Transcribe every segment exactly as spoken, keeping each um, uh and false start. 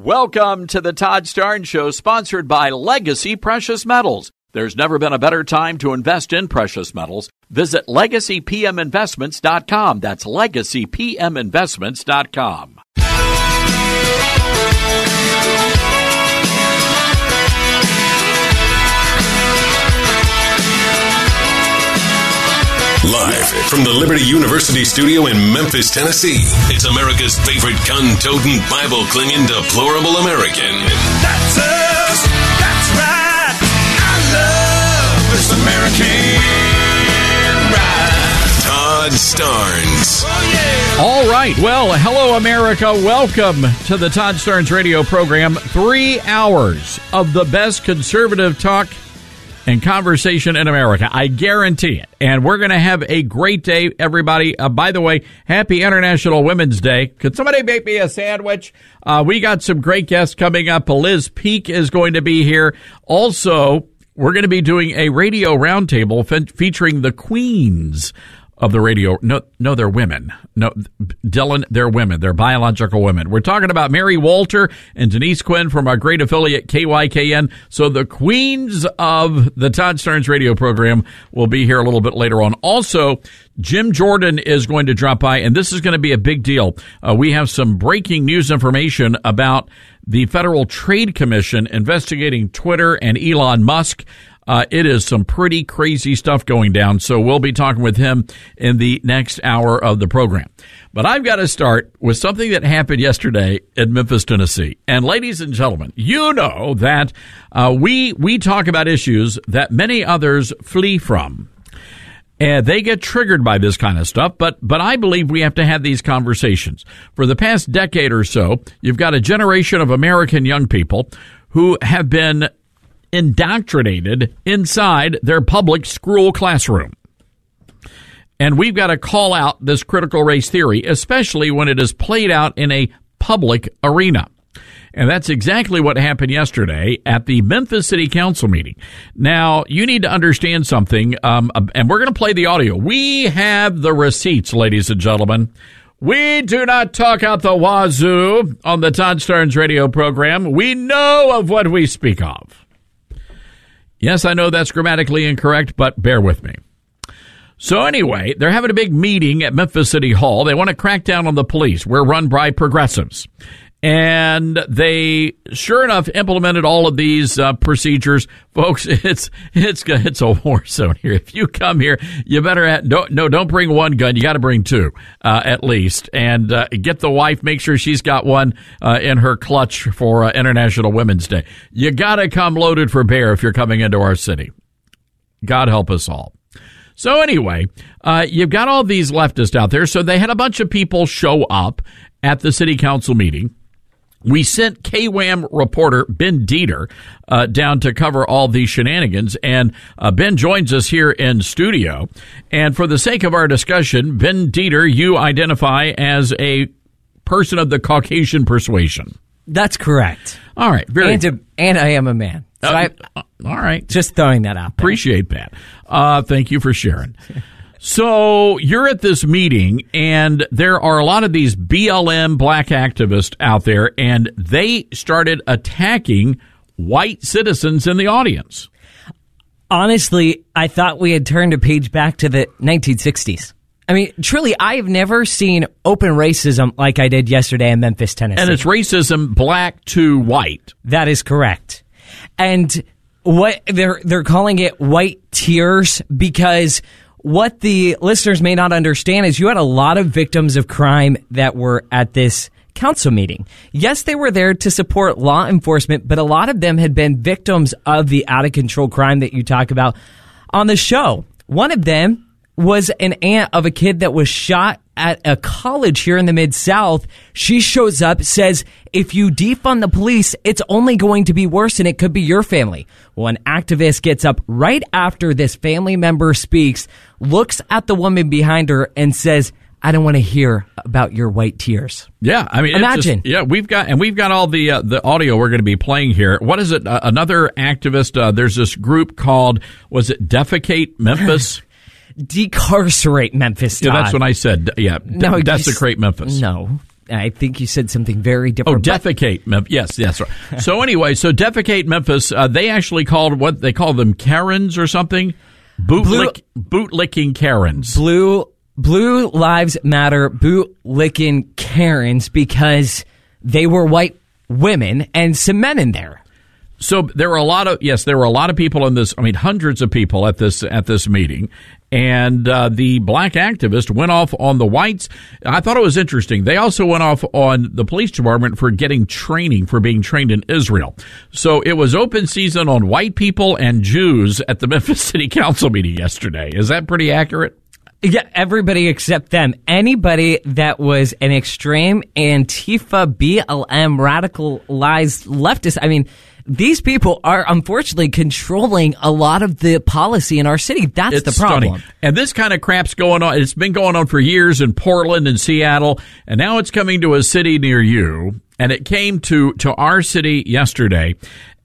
Welcome to the Todd Starnes Show, sponsored by Legacy Precious Metals. There's never been a better time to invest in precious metals. Visit legacy p m investments dot com. That's legacy p m investments dot com. Live from the Liberty University studio in Memphis, Tennessee, it's America's favorite gun-toting, Bible-clinging, deplorable American. That's us. That's right. I love this American ride. Todd Starnes. Oh, yeah. All right. Well, hello, America. Welcome to the Todd Starnes radio program. Three hours of the best conservative talk and conversation in America. I guarantee it. And we're going to have a great day, everybody. Uh, by the way, happy International Women's Day. Could somebody make me a sandwich? Uh, we got some great guests coming up. Liz Peek is going to be here. Also, we're going to be doing a radio roundtable fe- featuring the queens of the radio. No, no, they're women. No, Dylan, they're women. They're biological women. We're talking about Mary Walter and Denise Quinn from our great affiliate K Y K N. So the queens of the Todd Starnes radio program will be here a little bit later on. Also, Jim Jordan is going to drop by, and this is going to be a big deal. Uh, we have some breaking news information about the Federal Trade Commission investigating Twitter and Elon Musk. Uh, it is some pretty crazy stuff going down, so we'll be talking with him in the next hour of the program. But I've got to start with something that happened yesterday in Memphis, Tennessee. And ladies and gentlemen, you know that uh, we we talk about issues that many others flee from. And they get triggered by this kind of stuff, but but I believe we have to have these conversations. For the past decade or so, you've got a generation of American young people who have been indoctrinated inside their public school classroom. And we've got to call out this critical race theory, especially when it is played out in a public arena. And that's exactly what happened yesterday at the Memphis City Council meeting. Now, you need to understand something, um, and we're going to play the audio. We have the receipts, ladies and gentlemen. We do not talk out the wazoo on the Todd Starnes radio program. We know of what we speak of. Yes, I know that's grammatically incorrect, but bear with me. So anyway, they're having a big meeting at Memphis City Hall. They want to crack down on the police. We're run by progressives. And they, sure enough, implemented all of these uh, procedures. Folks, it's it's it's a war zone here. If you come here, you better have, don't, no, don't bring one gun. You got to bring two, uh, at least. And uh, get the wife, make sure she's got one uh, in her clutch for uh, International Women's Day. You got to come loaded for bear if you're coming into our city. God help us all. So anyway, uh, you've got all these leftists out there. So they had a bunch of people show up at the city council meeting. We sent K W A M reporter Ben Dieter uh, down to cover all these shenanigans, and uh, Ben joins us here in studio. And for the sake of our discussion, Ben Dieter, you identify as a person of the Caucasian persuasion. That's correct. All right. Very and, to, and I am a man. So uh, I, all right. Just throwing that out there. Appreciate that. Uh, thank you for sharing. So you're at this meeting, and there are a lot of these B L M black activists out there, and they started attacking white citizens in the audience. Honestly, I thought we had turned a page back to the nineteen sixties. I mean, truly, I have never seen open racism like I did yesterday in Memphis, Tennessee. And it's racism black to white. That is correct. And what they're they're calling it white tears because what the listeners may not understand is you had a lot of victims of crime that were at this council meeting. Yes, they were there to support law enforcement, but a lot of them had been victims of the out-of-control crime that you talk about on the show. One of them was an aunt of a kid that was shot at a college here in the Mid-South. She shows up, says, if you defund the police, it's only going to be worse and it could be your family. Well, an activist gets up right after this family member speaks, looks at the woman behind her and says, I don't want to hear about your white tears. Yeah, I mean, imagine. Just, yeah, we've got and we've got all the uh, the audio we're going to be playing here. What is it? Uh, another activist. Uh, there's this group called, was it Defecate Memphis? Decarcerate Memphis. Todd. Yeah, that's what I said. Yeah, de- no, desecrate Memphis. No, I think you said something very Oh, different. defecate Memphis. Yes, yes. Right. So anyway, so defecate Memphis. Uh, they actually called what they call them Karens or something. Bootlick, bootlicking Karens. Blue Blue Lives Matter bootlicking Karens because they were white women and some men in there. So there were a lot of yes, there were a lot of people in this. I mean, hundreds of people at this at this meeting, and uh, the black activist went off on the whites. I thought it was interesting. They also went off on the police department for getting training for being trained in Israel. So it was open season on white people and Jews at the Memphis City Council meeting yesterday. Is that pretty accurate? Yeah, everybody except them. Anybody that was an extreme Antifa, B L M, radicalized leftist. I mean, these people are unfortunately controlling a lot of the policy in our city. That's It's the problem. stunning. And this kind of crap's going on. It's been going on for years in Portland and Seattle, and now it's coming to a city near you. And it came to, to our city yesterday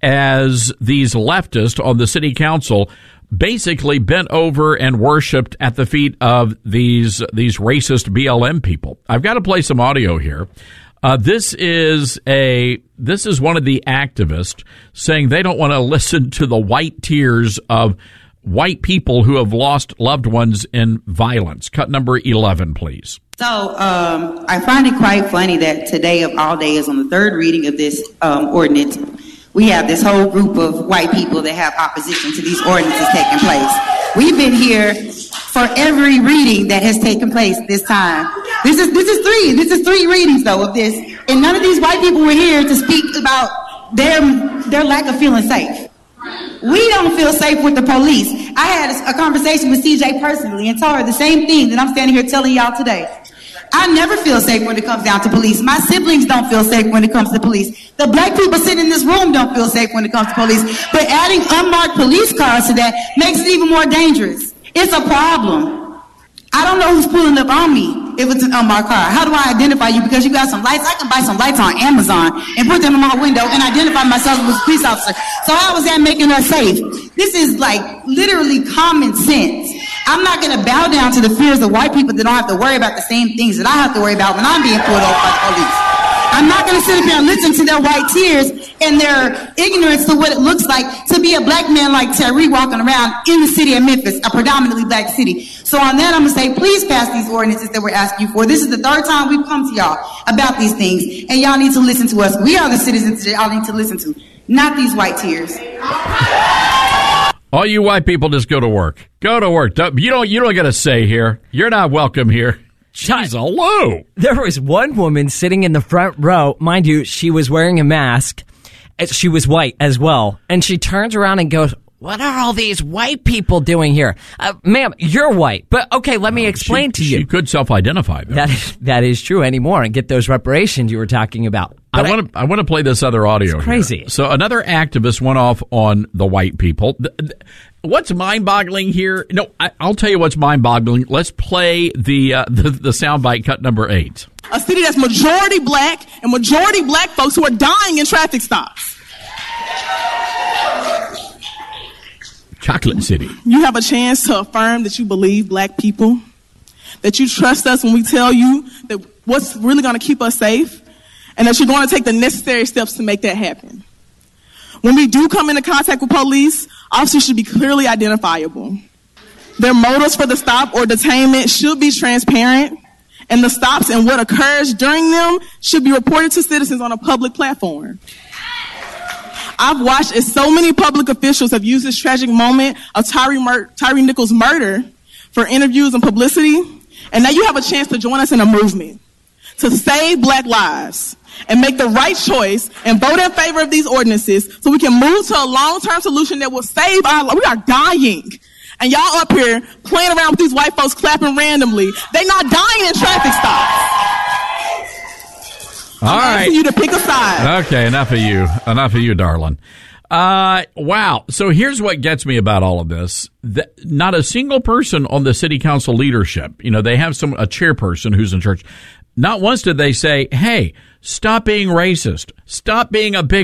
as these leftists on the city council basically bent over and worshipped at the feet of these these racist B L M people. I've got to play some audio here. Uh, this is a this is one of the activists saying they don't want to listen to the white tears of white people who have lost loved ones in violence. Cut number eleven, please. So um, I find it quite funny that today of all days, on the third reading of this um, ordinance, we have this whole group of white people that have opposition to these ordinances taking place. We've been here for every reading that has taken place this time. This is this is three. This is three readings though of this, and none of these white people were here to speak about their their lack of feeling safe. We don't feel safe with the police. I had a conversation with C J personally and told her the same thing that I'm standing here telling y'all today. I never feel safe when it comes down to police. My siblings don't feel safe when it comes to police. The black people sitting in this room don't feel safe when it comes to police. But adding unmarked police cars to that makes it even more dangerous. It's a problem. I don't know who's pulling up on me if it's an unmarked car. How do I identify you? Because you got some lights. I can buy some lights on Amazon and put them in my window and identify myself as a police officer. So how is that making us safe? This is like literally common sense. I'm not going to bow down to the fears of white people that don't have to worry about the same things that I have to worry about when I'm being pulled over by the police. I'm not going to sit up here and listen to their white tears and their ignorance to what it looks like to be a black man like Terry walking around in the city of Memphis, a predominantly black city. So on that, I'm going to say, please pass these ordinances that we're asking you for. This is the third time we've come to y'all about these things, and y'all need to listen to us. We are the citizens that y'all need to listen to, not these white tears. All you white people, just go to work. Go to work. Don't, you don't. You don't get a say here. You're not welcome here. Jeez, hello. There was one woman sitting in the front row. Mind you, she was wearing a mask. She was white as well. And she turns around and goes, "What are all these white people doing here?" Uh, ma'am, you're white. But, okay, let me explain she, to you. She could self-identify, though. That is, that is true anymore and get those reparations you were talking about. But I want to I want to play this other audio. It's crazy. Here. So another activist went off on the white people. The, the, what's mind-boggling here? No, I, I'll tell you what's mind-boggling. Let's play the uh, the, the soundbite cut number eight. A city that's majority black and majority black folks who are dying in traffic stops. Chocolate City. You have a chance to affirm that you believe black people, that you trust us when we tell you that what's really going to keep us safe, and that you're going to take the necessary steps to make that happen. When we do come into contact with police, officers should be clearly identifiable. Their motives for the stop or detainment should be transparent, and the stops and what occurs during them should be reported to citizens on a public platform. I've watched as so many public officials have used this tragic moment of Tyree, Mur- Tyree Nichols' murder for interviews and publicity, and now you have a chance to join us in a movement to save black lives and make the right choice and vote in favor of these ordinances so we can move to a long-term solution that will save our lives. We are dying. And y'all up here playing around with these white folks clapping randomly. They're not dying in traffic stops. All I'm right. asking you to pick a side. Okay, enough of you. Enough of you, darling. Uh, wow. So here's what gets me about all of this. The, not a single person on the city council leadership, you know, they have some a chairperson who's in charge. Not once did they say, hey, stop being racist. Stop being a bigot.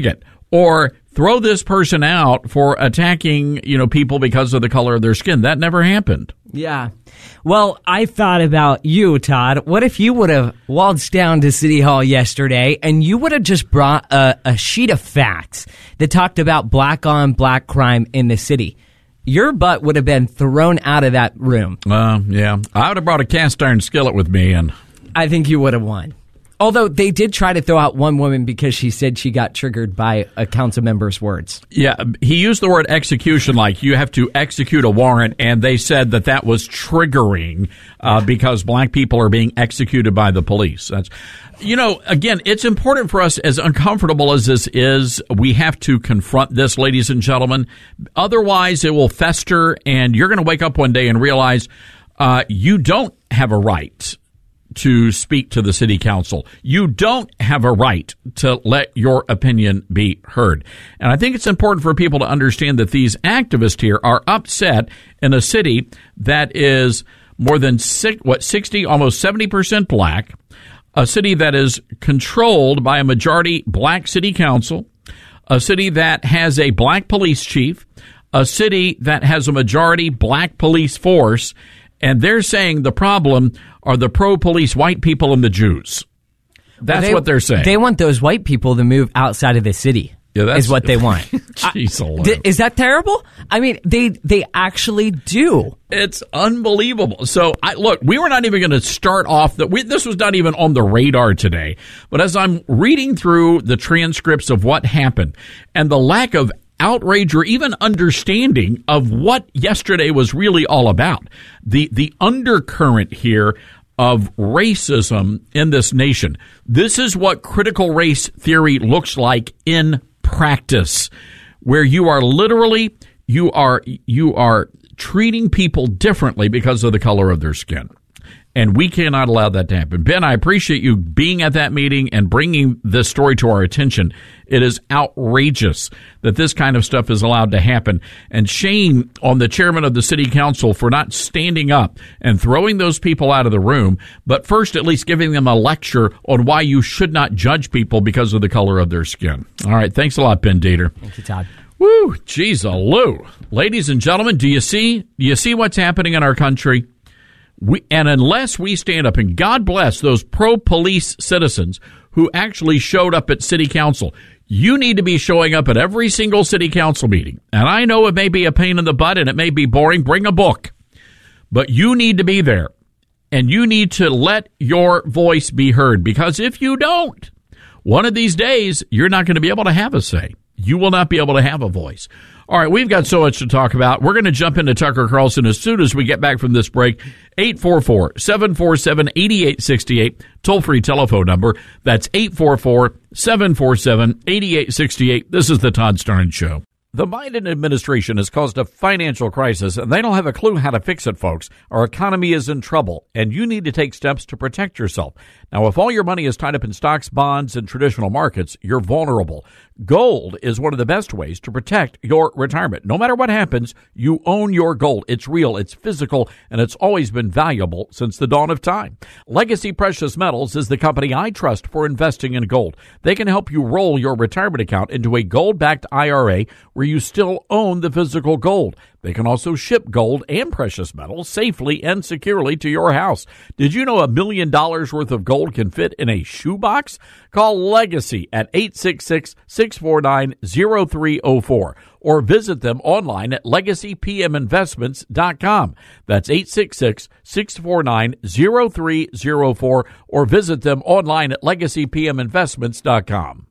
or throw this person out for attacking, you know, people because of the color of their skin. That never happened. Yeah. Well, I thought about you, Todd. What if you would have waltzed down to City Hall yesterday and you would have just brought a, a sheet of facts that talked about black on black crime in the city? Your butt would have been thrown out of that room. Uh, yeah. I would have brought a cast iron skillet with me, and I think you would have won. Although they did try to throw out one woman because she said she got triggered by a council member's words. Yeah, he used the word execution, like you have to execute a warrant, and they said that that was triggering uh, because black people are being executed by the police. That's, you know, again, it's important for us, as uncomfortable as this is, we have to confront this, ladies and gentlemen. Otherwise, it will fester, and you're going to wake up one day and realize uh, you don't have a right to speak to the city council. You don't have a right to let your opinion be heard. And I think it's important for people to understand that these activists here are upset in a city that is more than six, what, sixty, almost seventy percent black, a city that is controlled by a majority black city council, a city that has a black police chief, a city that has a majority black police force, and they're saying the problem are the pro-police white people and the Jews. That's well, they, what they're saying. They want those white people to move outside of the city. Yeah, that's, is what they want. Jeez, I, th- is that terrible? I mean, they they actually do. It's unbelievable. So, I, look, we were not even going to start off. The, we, this was not even on the radar today. But as I'm reading through the transcripts of what happened and the lack of outrage or even understanding of what yesterday was really all about, the the undercurrent here of racism in this nation. This is what critical race theory looks like in practice, where you are literally you are you are treating people differently because of the color of their skin. And we cannot allow that to happen. Ben, I appreciate you being at that meeting and bringing this story to our attention. It is outrageous that this kind of stuff is allowed to happen. And shame on the chairman of the city council for not standing up and throwing those people out of the room, but first at least giving them a lecture on why you should not judge people because of the color of their skin. All right. Thanks a lot, Ben Dieter. Thank you, Todd. Woo, geez, a loo. Ladies and gentlemen, do you see, do you see what's happening in our country? We, and unless we stand up, and God bless those pro-police citizens who actually showed up at city council, you need to be showing up at every single city council meeting. And I know it may be a pain in the butt and it may be boring. Bring a book. But you need to be there. And you need to let your voice be heard. Because if you don't, one of these days, you're not going to be able to have a say. You will not be able to have a voice. All right, we've got so much to talk about. We're going to jump into Tucker Carlson as soon as we get back from this break. eight four four, seven four seven, eight eight six eight, toll-free telephone number. That's eight four four, seven four seven, eight eight six eight. This is the Todd Starnes Show. The Biden administration has caused a financial crisis, and they don't have a clue how to fix it, folks. Our economy is in trouble, and you need to take steps to protect yourself. Now, if all your money is tied up in stocks, bonds, and traditional markets, you're vulnerable. Gold is one of the best ways to protect your retirement. No matter what happens, you own your gold. It's real, it's physical, and it's always been valuable since the dawn of time. Legacy Precious Metals is the company I trust for investing in gold. They can help you roll your retirement account into a gold-backed I R A where you still own the physical gold. They can also ship gold and precious metals safely and securely to your house. Did you know a million dollars worth of gold can fit in a shoebox? Call Legacy at eight six six, six four nine, zero three zero four or visit them online at legacy p m investments dot com. That's eight six six, six four nine, zero three zero four or visit them online at legacy p m investments dot com.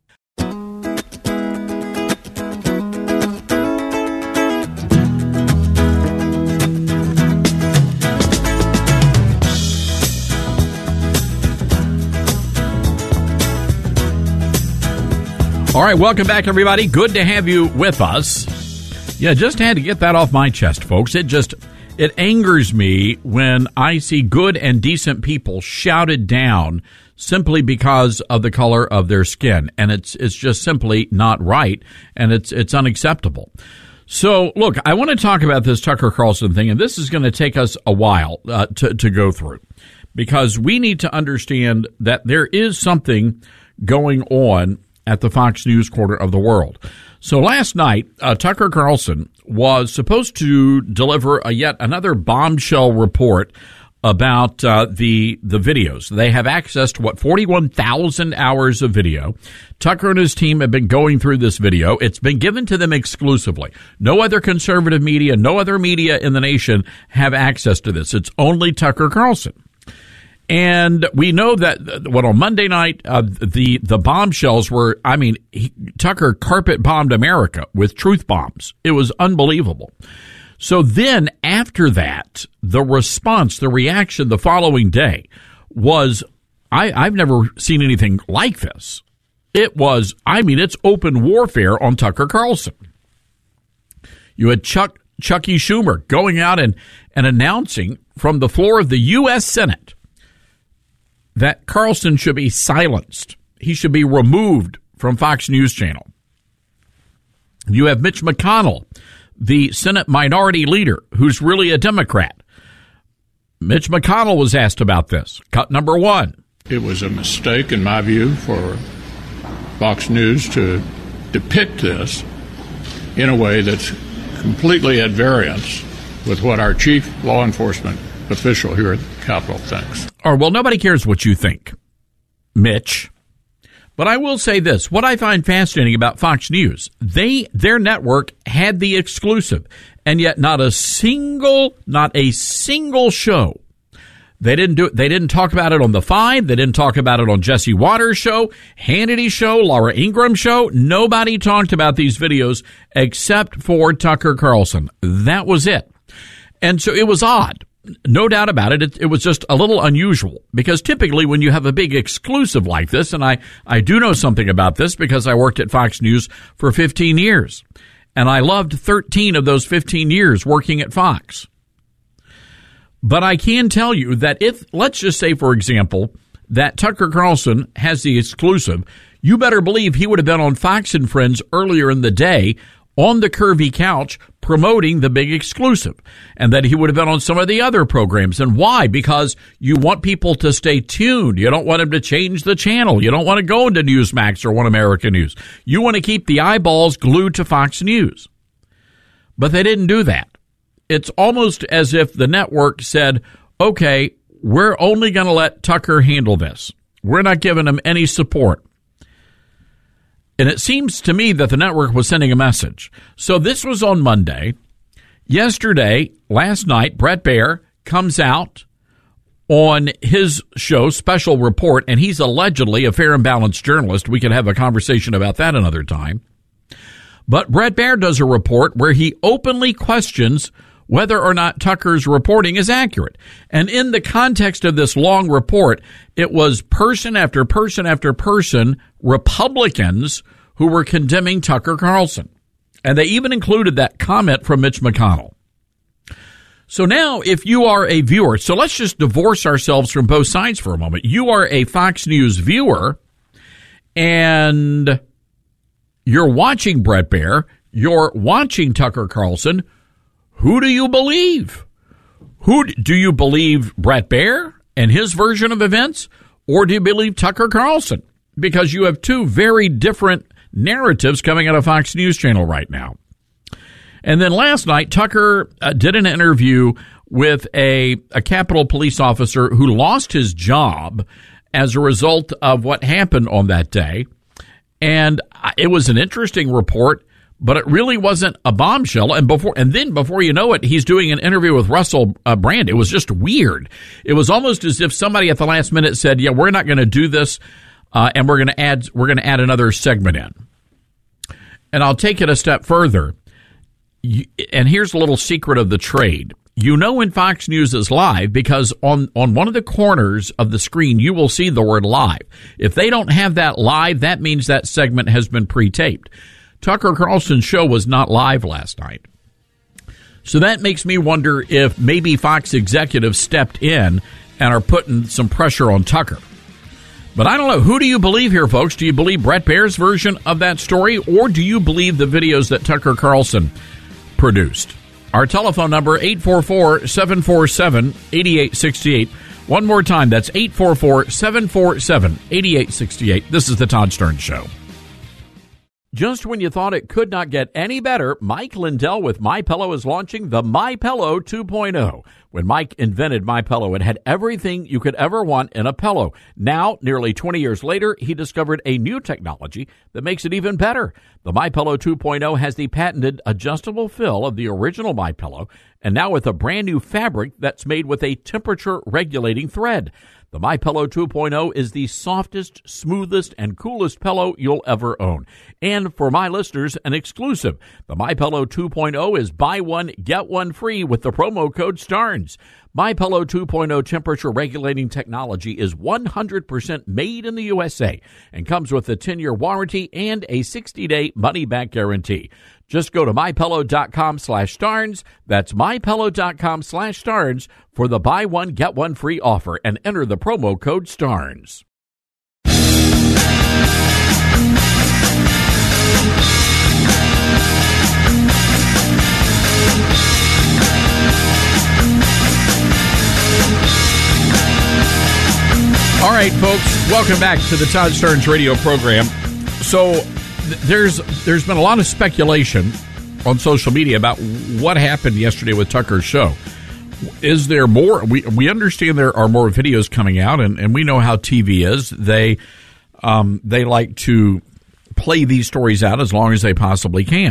All right, welcome back, everybody. Good to have you with us. Yeah, just had to get that off my chest, folks. It just, it angers me when I see good and decent people shouted down simply because of the color of their skin. And it's it's just simply not right, and it's it's unacceptable. So, look, I want to talk about this Tucker Carlson thing, and this is going to take us a while uh, to, to go through, because we need to understand that there is something going on at the Fox News quarter of the world. So last night, uh, Tucker Carlson was supposed to deliver a yet another bombshell report about uh, the the videos. They have access to, what, forty-one thousand hours of video. Tucker and his team have been going through this video. It's been given to them exclusively. No other conservative media, no other media in the nation have access to this. It's only Tucker Carlson. And we know that what on Monday night, uh, the the bombshells were, I mean, he, Tucker carpet bombed America with truth bombs. It was unbelievable. So then after that, the response, the reaction the following day was, I, I've never seen anything like this. It was, I mean, it's open warfare on Tucker Carlson. You had Chuck Chucky Schumer going out and, and announcing from the floor of the U S Senate that Carlson should be silenced. He should be removed from Fox News Channel. You have Mitch McConnell, the Senate Minority Leader, who's really a Democrat. Mitch McConnell was asked about this. Cut number one. It was a mistake, in my view, for Fox News to depict this in a way that's completely at variance with what our chief law enforcement official here at the Capitol thinks. Or, well, nobody cares what you think, Mitch. But I will say this. What I find fascinating about Fox News, they their network had the exclusive, and yet not a single, not a single show. They didn't do it. They didn't talk about it on The Five. They didn't talk about it on Jesse Waters' show, Hannity show, Laura Ingraham show. Nobody talked about these videos except for Tucker Carlson. That was it. And so it was odd. No doubt about it, it, it was just a little unusual, because typically when you have a big exclusive like this, and I, I do know something about this because I worked at Fox News for fifteen years, and I loved thirteen of those fifteen years working at Fox. But I can tell you that if, let's just say, for example, that Tucker Carlson has the exclusive, you better believe he would have been on Fox and Friends earlier in the day on the curvy couch promoting the big exclusive, and that he would have been on some of the other programs. And why? Because you want people to stay tuned. You don't want them to change the channel. You don't want to go into Newsmax or One America News. You want to keep the eyeballs glued to Fox News. But they didn't do that. It's almost as if the network said, okay, we're only going to let Tucker handle this. We're not giving him any support. And it seems to me that the network was sending a message. So this was on Monday. Yesterday, last night, Bret Baier comes out on his show, Special Report, and he's allegedly a fair and balanced journalist. We could have a conversation about that another time. But Bret Baier does a report where he openly questions whether or not Tucker's reporting is accurate. And in the context of this long report, it was person after person after person, Republicans, who were condemning Tucker Carlson. And they even included that comment from Mitch McConnell. So now, if you are a viewer, so let's just divorce ourselves from both sides for a moment. You are a Fox News viewer, and you're watching Bret Baier, you're watching Tucker Carlson. Who do you believe? Who do you believe, Bret Baier and his version of events, or do you believe Tucker Carlson? Because you have two very different narratives coming out of Fox News Channel right now. And then last night, Tucker uh, did an interview with a, a Capitol police officer who lost his job as a result of what happened on that day. And it was an interesting report, but it really wasn't a bombshell. And before, and then before you know it, he's doing an interview with Russell uh, Brand. It was just weird. It was almost as if somebody at the last minute said, "Yeah, we're not going to do this, uh, and we're going to add we're going to add another segment in." And I'll take it a step further. You, and here's a little secret of the trade. You know when Fox News is live because on, on one of the corners of the screen, you will see the word live. If they don't have that live, that means that segment has been pre-taped. Tucker Carlson's show was not live last night. So that makes me wonder if maybe Fox executives stepped in and are putting some pressure on Tucker. But I don't know. Who do you believe here, folks? Do you believe Bret Baier's version of that story, or do you believe the videos that Tucker Carlson produced? Our telephone number, eight four four, seven four seven, eight eight six eight. One more time, that's eight four four, seven four seven, eight eight six eight. This is the Todd Stern Show. Just when you thought it could not get any better, Mike Lindell with MyPillow is launching the MyPillow two point oh. When Mike invented MyPillow, it had everything you could ever want in a pillow. Now, nearly twenty years later, he discovered a new technology that makes it even better. The MyPillow two point oh has the patented adjustable fill of the original MyPillow, and now with a brand new fabric that's made with a temperature-regulating thread. The MyPillow two point oh is the softest, smoothest, and coolest pillow you'll ever own. And for my listeners, an exclusive. The MyPillow two point oh is buy one, get one free with the promo code STARNS. MyPillow two point oh temperature-regulating technology is one hundred percent made in the U S A and comes with a ten-year warranty and a sixty-day money-back guarantee. Just go to MyPillow.com slash Starnes. That's MyPillow.com slash Starnes for the buy one, get one free offer and enter the promo code Starnes. All right, folks, welcome back to the Todd Starnes radio program. So There's there's been a lot of speculation on social media about what happened yesterday with Tucker's show. Is there more? We we understand there are more videos coming out, and, and we know how T V is. They um, they like to play these stories out as long as they possibly can.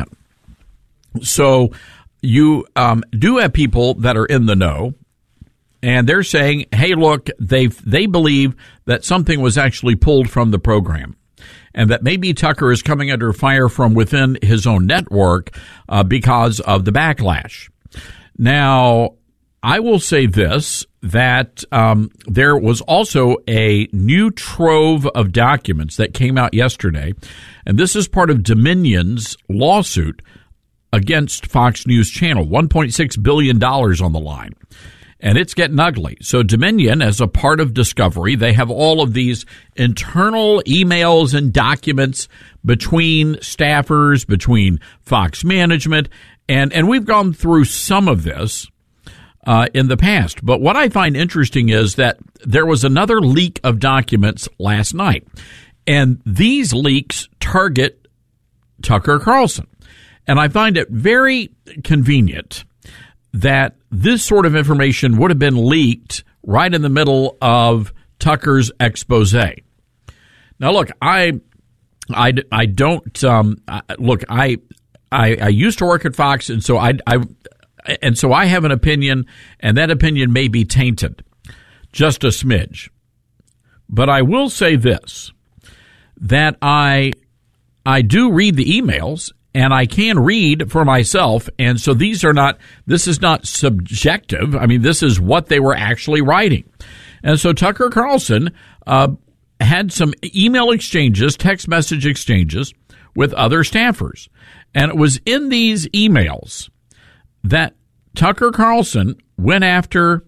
So you um, do have people that are in the know, and they're saying, "Hey, look, they they believe that something was actually pulled from the program." And that maybe Tucker is coming under fire from within his own network uh, because of the backlash. Now, I will say this, that um, there was also a new trove of documents that came out yesterday, and this is part of Dominion's lawsuit against Fox News Channel, one point six billion dollars on the line. And it's getting ugly. So Dominion, as a part of Discovery, they have all of these internal emails and documents between staffers, between Fox management, and, and we've gone through some of this uh, in the past. But what I find interesting is that there was another leak of documents last night, and these leaks target Tucker Carlson. And I find it very convenient that this sort of information would have been leaked right in the middle of Tucker's expose. Now, look, I, I, I don't um, look. I, I, I used to work at Fox, and so I, I, and so I have an opinion, and that opinion may be tainted, just a smidge. But I will say this: that I, I do read the emails. And I can read for myself, and so these are not, this is not subjective. I mean, this is what they were actually writing. And so Tucker Carlson uh, had some email exchanges, text message exchanges with other staffers. And it was in these emails that Tucker Carlson went after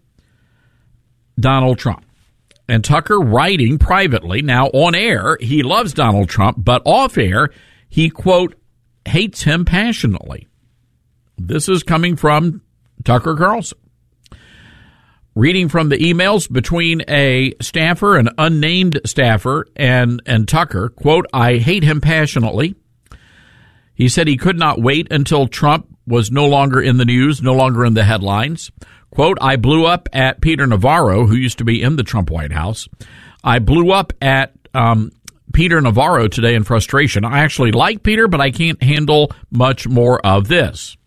Donald Trump. And Tucker writing privately, now on air, he loves Donald Trump, but off air, he, quote, hates him passionately. This is coming from Tucker Carlson. Reading from the emails between a staffer, an unnamed staffer, and, and Tucker, quote, I hate him passionately. He said he could not wait until Trump was no longer in the news, no longer in the headlines. Quote, I blew up at Peter Navarro, who used to be in the Trump White House. I blew up at um, Peter Navarro today in frustration. I actually like Peter, but I can't handle much more of this.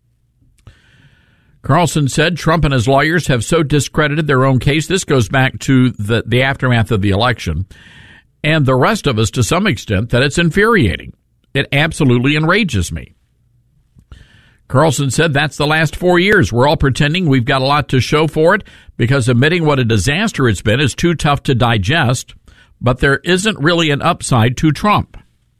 Carlson said Trump and his lawyers have so discredited their own case. This goes back to the, the aftermath of the election, and the rest of us to some extent, that it's infuriating. It absolutely enrages me. Carlson said that's the last four years. We're all pretending we've got a lot to show for it because admitting what a disaster it's been is too tough to digest. But there isn't really an upside to Trump.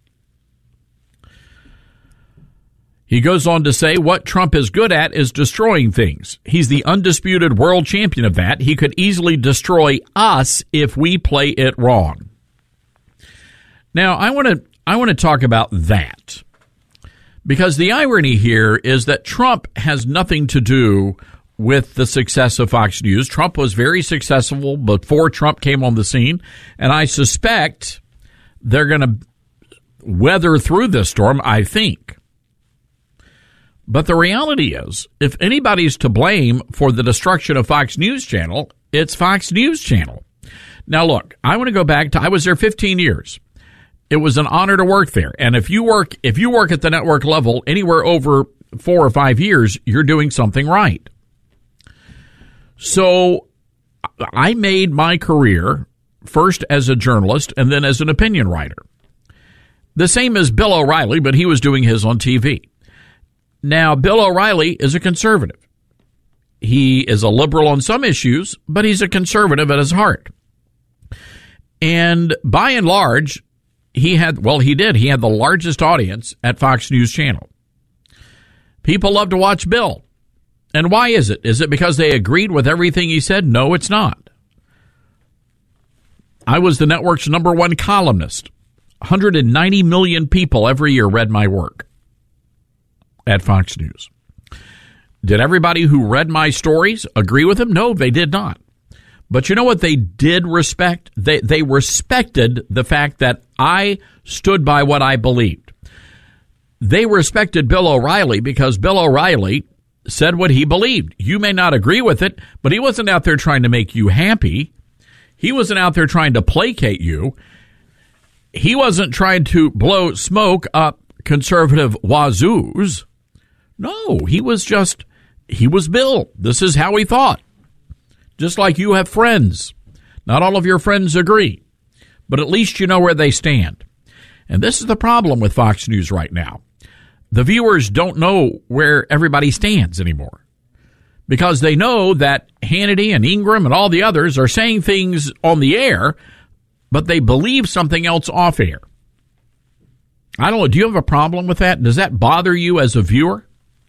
He goes on to say what Trump is good at is destroying things. He's the undisputed world champion of that. He could easily destroy us if we play it wrong. Now, I want to I want to talk about that, because the irony here is that Trump has nothing to do with the success of Fox News. Trump was very successful before Trump came on the scene, and I suspect they're going to weather through this storm, I think. But the reality is, if anybody's to blame for the destruction of Fox News Channel, it's Fox News Channel. Now, look, I want to go back to, I was there fifteen years. It was an honor to work there. And if you work, if you work at the network level anywhere over four or five years, you're doing something right. So I made my career first as a journalist and then as an opinion writer. The same as Bill O'Reilly, but he was doing his on T V. Now, Bill O'Reilly is a conservative. He is a liberal on some issues, but he's a conservative at his heart. And by and large, he had, well, he did. He had the largest audience at Fox News Channel. People love to watch Bill. And why is it? Is it because they agreed with everything he said? No, it's not. I was the network's number one columnist. one hundred ninety million people every year read my work at Fox News. Did everybody who read my stories agree with him? No, they did not. But you know what they did respect? They they respected the fact that I stood by what I believed. They respected Bill O'Reilly because Bill O'Reilly said what he believed. You may not agree with it, but he wasn't out there trying to make you happy. He wasn't out there trying to placate you. He wasn't trying to blow smoke up conservative wazoos. No, he was just, he was Bill. This is how he thought. Just like you have friends. Not all of your friends agree, but at least you know where they stand. And this is the problem with Fox News right now. The viewers don't know where everybody stands anymore because they know that Hannity and Ingram and all the others are saying things on the air, but they believe something else off air. I don't know. Do you have a problem with that? Does that bother you as a viewer?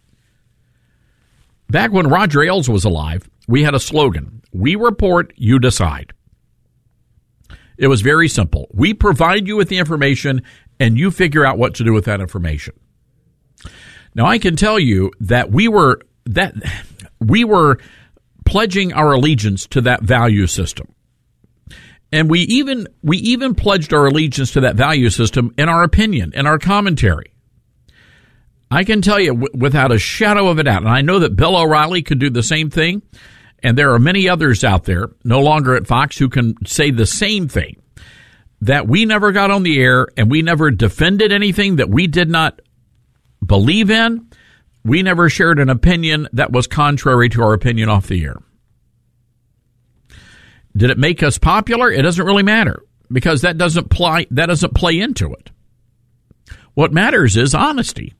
Back when Roger Ailes was alive, we had a slogan. We report, you decide. It was very simple. We provide you with the information, and you figure out what to do with that information. Now, I can tell you that we were that we were pledging our allegiance to that value system. And we even we even pledged our allegiance to that value system in our opinion, in our commentary. I can tell you w- without a shadow of a doubt, and I know that Bill O'Reilly could do the same thing, and there are many others out there, no longer at Fox, who can say the same thing, that we never got on the air and we never defended anything that we did not believe in. We never shared an opinion that was contrary to our opinion off the air. Did it make us popular? It doesn't really matter because that doesn't play, that doesn't play into it. What matters is honesty.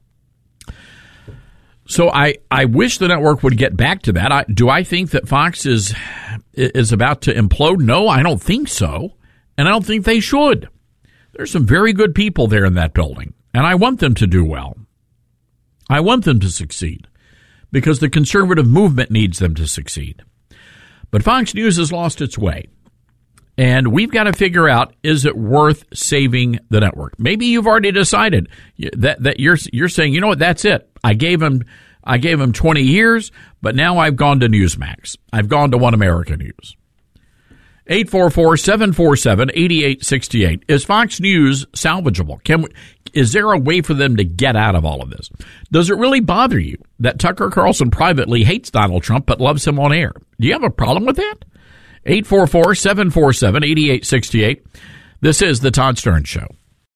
So I, I wish the network would get back to that. I, do I think that Fox is is about to implode? No, I don't think so. And I don't think they should. There's some very good people there in that building, and I want them to do well. I want them to succeed because the conservative movement needs them to succeed. But Fox News has lost its way, and we've got to figure out, is it worth saving the network? Maybe you've already decided that that you're you're saying, you know what, that's it. I gave him I gave him twenty years, but now I've gone to Newsmax. I've gone to One America News. eight four four, seven four seven, eight eight six eight. Is Fox News salvageable? Can we, is there a way for them to get out of all of this? Does it really bother you that Tucker Carlson privately hates Donald Trump but loves him on air? Do you have a problem with that? eight four four, seven four seven, eight eight six eight. This is The Todd Stern Show.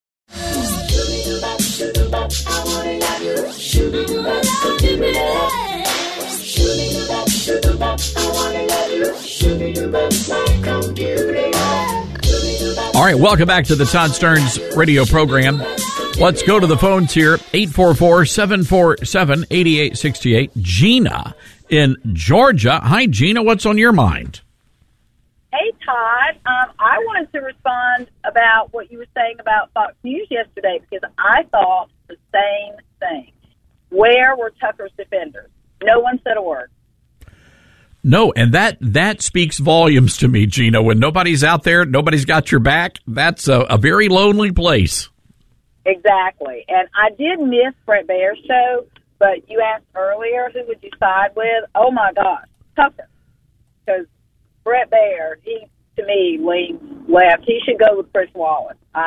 All right, welcome back to the Todd Stern's radio program. Let's go to the phones here. eight four four, seven four seven, eight eight six eight. Gina in Georgia. Hi, Gina. What's on your mind? Hey, Todd. Um, I wanted to respond about what you were saying about Fox News yesterday because I thought the same thing. Where were Tucker's defenders? No one said a word. No, and that that speaks volumes to me, Gina. When nobody's out there, nobody's got your back, that's a, a very lonely place. Exactly. And I did miss Bret Baier's show, but you asked earlier who would you side with. Oh, my gosh, Tucker. Because Bret Baier, he, to me, leans left. He should go with Chris Wallace. I don't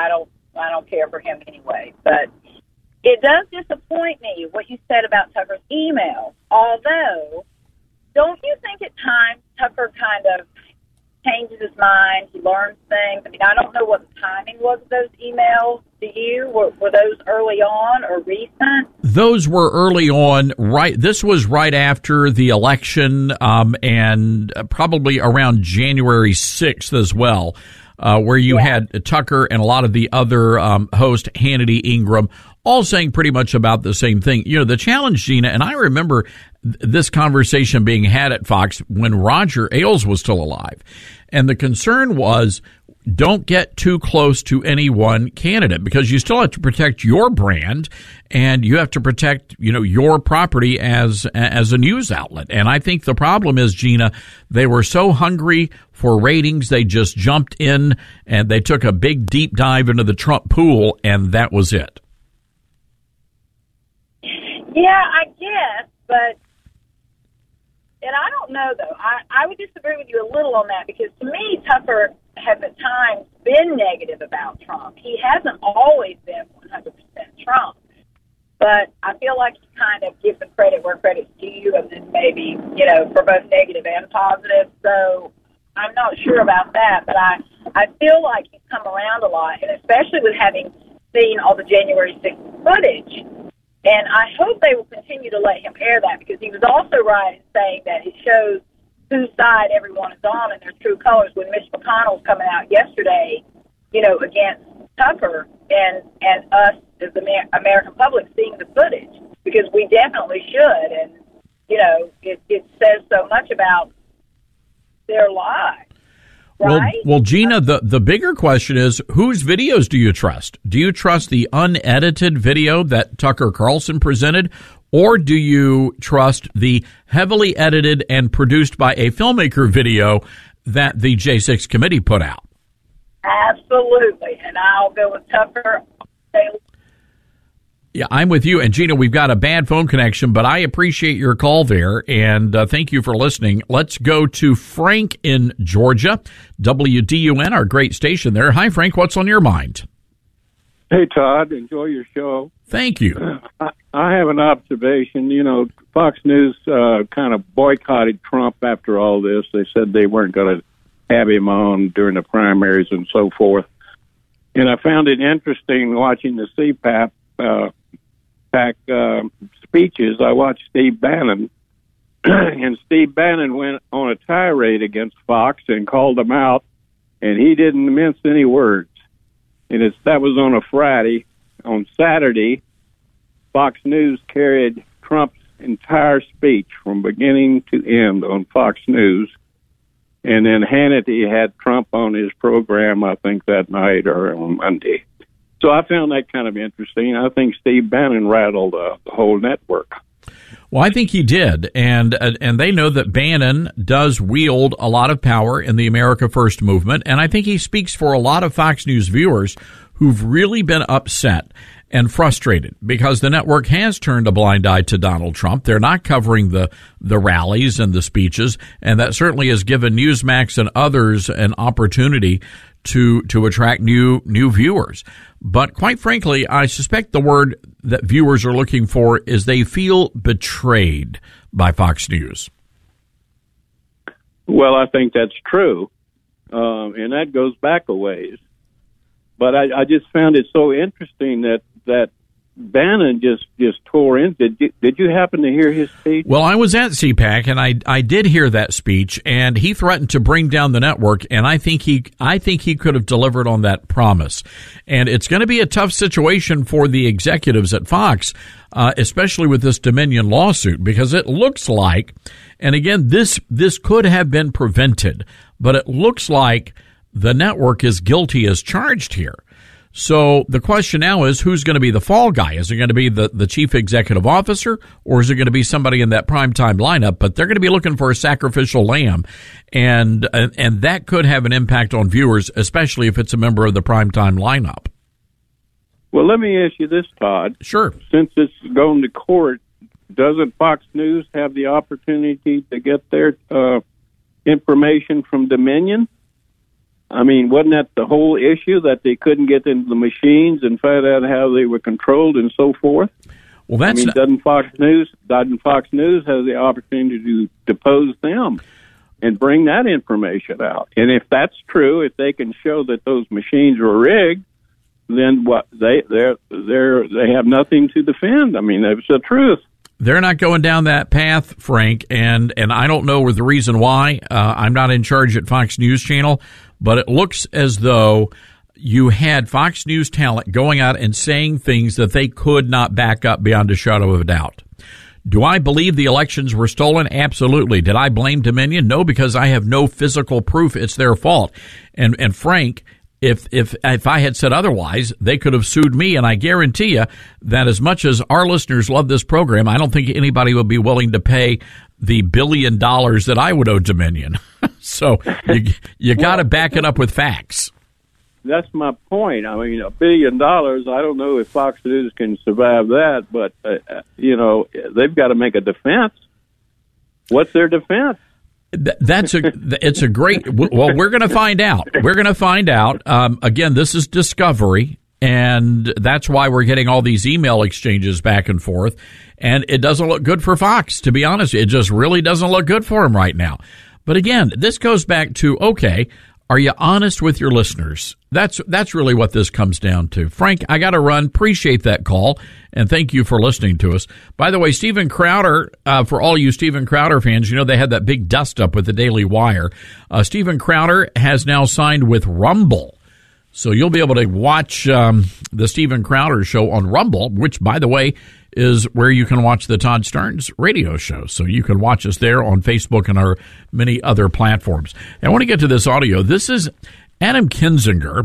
I don't care for him anyway. But it does disappoint me what you said about Tucker's email. Although, don't you think at times Tucker kind of changes his mind, he learns things? I mean, I don't know what the timing was of those emails. Do you? Were, were those early on or recent? Those were early on. Right. This was right after the election, um, and probably around January sixth as well, uh, where you yeah. had Tucker and a lot of the other um, host, Hannity, Ingram, all saying pretty much about the same thing. You know, the challenge, Gina, and I remember th- this conversation being had at Fox when Roger Ailes was still alive. And the concern was, don't get too close to any one candidate, because you still have to protect your brand and you have to protect, you know, your property as as a news outlet. And I think the problem is, Gina, they were so hungry for ratings, they just jumped in and they took a big deep dive into the Trump pool, and that was it. Yeah, I guess, but, and I don't know, though. I, I would disagree with you a little on that, because to me, Tucker has at times been negative about Trump. He hasn't always been one hundred percent Trump, but I feel like he kind of gives him credit where credit's due, and then maybe, you know, for both negative and positive. So I'm not sure about that, but I, I feel like he's come around a lot, and especially with having seen all the January sixth footage. And I hope they will continue to let him air that, because he was also right in saying that it shows whose side everyone is on in their true colors. When Mitch McConnell's coming out yesterday, you know, against Tucker, and and us as the American public seeing the footage, because we definitely should. And, you know, it, it says so much about their lives. Right? Well, well, Gina, the, the bigger question is, whose videos do you trust? Do you trust the unedited video that Tucker Carlson presented, or do you trust the heavily edited and produced by a filmmaker video that the J six committee put out? Absolutely, and I'll go with Tucker. Yeah, I'm with you. And, Gina, we've got a bad phone connection, but I appreciate your call there, and uh, thank you for listening. Let's go to Frank in Georgia, W D U N, our great station there. Hi, Frank. What's on your mind? Hey, Todd. Enjoy your show. Thank you. I, I have an observation. You know, Fox News uh, kind of boycotted Trump after all this. They said they weren't going to have him on during the primaries and so forth. And I found it interesting watching the C PAC uh, PAC uh, speeches. I watched Steve Bannon, and Steve Bannon went on a tirade against Fox and called them out, and he didn't mince any words. And it's, that was on a Friday. On Saturday, Fox News carried Trump's entire speech from beginning to end on Fox News. And then Hannity had Trump on his program, I think, that night or on Monday. So I found that kind of interesting. I think Steve Bannon rattled uh, the whole network. Well, I think he did, and uh, and they know that Bannon does wield a lot of power in the America First movement, and I think he speaks for a lot of Fox News viewers who've really been upset and frustrated because the network has turned a blind eye to Donald Trump. They're not covering the, the rallies and the speeches, and that certainly has given Newsmax and others an opportunity to to attract new new viewers. But quite frankly, I suspect the word that viewers are looking for is they feel betrayed by Fox News. Well, I think that's true, um, and that goes back a ways. But I, I just found it so interesting that that Bannon just, just tore in. Did you, did you happen to hear his speech? Well, I was at C PAC, and I I did hear that speech, and he threatened to bring down the network, and I think he I think he could have delivered on that promise. And it's going to be a tough situation for the executives at Fox, uh, especially with this Dominion lawsuit, because it looks like, and again, this this could have been prevented, but it looks like the network is guilty as charged here. So the question now is, who's going to be the fall guy? Is it going to be the, the chief executive officer, or is it going to be somebody in that primetime lineup? But they're going to be looking for a sacrificial lamb, and and that could have an impact on viewers, especially if it's a member of the primetime lineup. Well, let me ask you this, Todd. Sure. Since it's going to court, doesn't Fox News have the opportunity to get their uh, information from Dominion? I mean, wasn't that the whole issue, that they couldn't get into the machines and find out how they were controlled and so forth? Well, that's I mean, not- doesn't Fox News doesn't Fox News have the opportunity to depose them and bring that information out? And if that's true, if they can show that those machines were rigged, then what they they they they have nothing to defend. I mean, it's the truth. They're not going down that path, Frank, and, and I don't know the reason why. Uh, I'm not in charge at Fox News Channel, but it looks as though you had Fox News talent going out and saying things that they could not back up beyond a shadow of a doubt. Do I believe the elections were stolen? Absolutely. Did I blame Dominion? No, because I have no physical proof it's their fault. And and Frank, if if if I had said otherwise, they could have sued me, and I guarantee you that as much as our listeners love this program, I don't think anybody would be willing to pay the billion dollars that I would owe Dominion. So you you got to back it up with facts. That's my point. I mean, a billion dollars, I don't know if Fox News can survive that, but, uh, you know, they've got to make a defense. What's their defense? Th- That's a, it's a great, well, we're going to find out. We're going to find out. Um, again, this is Discovery, and that's why we're getting all these email exchanges back and forth. And it doesn't look good for Fox, to be honest. It just really doesn't look good for them right now. But again, this goes back to, okay, are you honest with your listeners? That's that's really what this comes down to. Frank, I got to run. Appreciate that call, and thank you for listening to us. By the way, Steven Crowder, uh, for all you Steven Crowder fans, you know they had that big dust-up with the Daily Wire. Uh, Steven Crowder has now signed with Rumble. So you'll be able to watch um, the Steven Crowder show on Rumble, which, by the way, is where you can watch the Todd Stearns radio show. So you can watch us there on Facebook and our many other platforms. I want to get to this audio. This is Adam Kinzinger,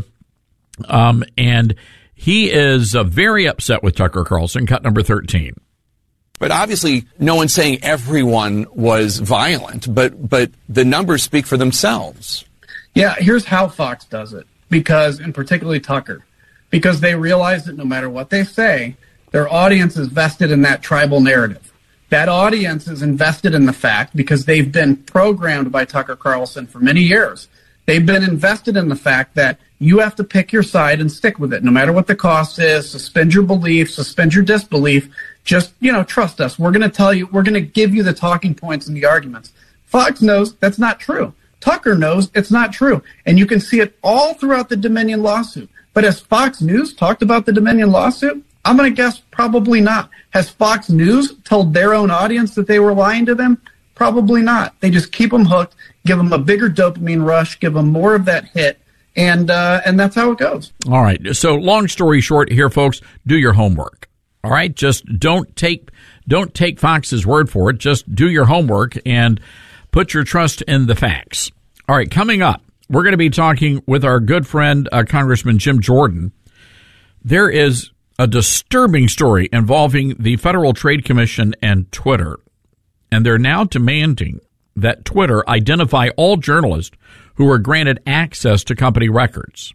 um, and he is uh, very upset with Tucker Carlson, cut number thirteen. But obviously, no one's saying everyone was violent, but but the numbers speak for themselves. Yeah, here's how Fox does it, because, and particularly Tucker, because they realize that no matter what they say, their audience is vested in that tribal narrative. That audience is invested in the fact because they've been programmed by Tucker Carlson for many years. They've been invested in the fact that you have to pick your side and stick with it, no matter what the cost is. Suspend your belief, suspend your disbelief. Just, you know, trust us. We're going to tell you, we're going to give you the talking points and the arguments. Fox knows that's not true. Tucker knows it's not true. And you can see it all throughout the Dominion lawsuit. But has Fox News talked about the Dominion lawsuit? I'm going to guess probably not. Has Fox News told their own audience that they were lying to them? Probably not. They just keep them hooked, give them a bigger dopamine rush, give them more of that hit, and uh, and that's how it goes. All right. So long story short here, folks, do your homework. All right. Just don't take don't take Fox's word for it. Just do your homework and put your trust in the facts. All right. Coming up, we're going to be talking with our good friend, uh, Congressman Jim Jordan. There is a disturbing story involving the Federal Trade Commission and Twitter, and they're now demanding that Twitter identify all journalists who were granted access to company records,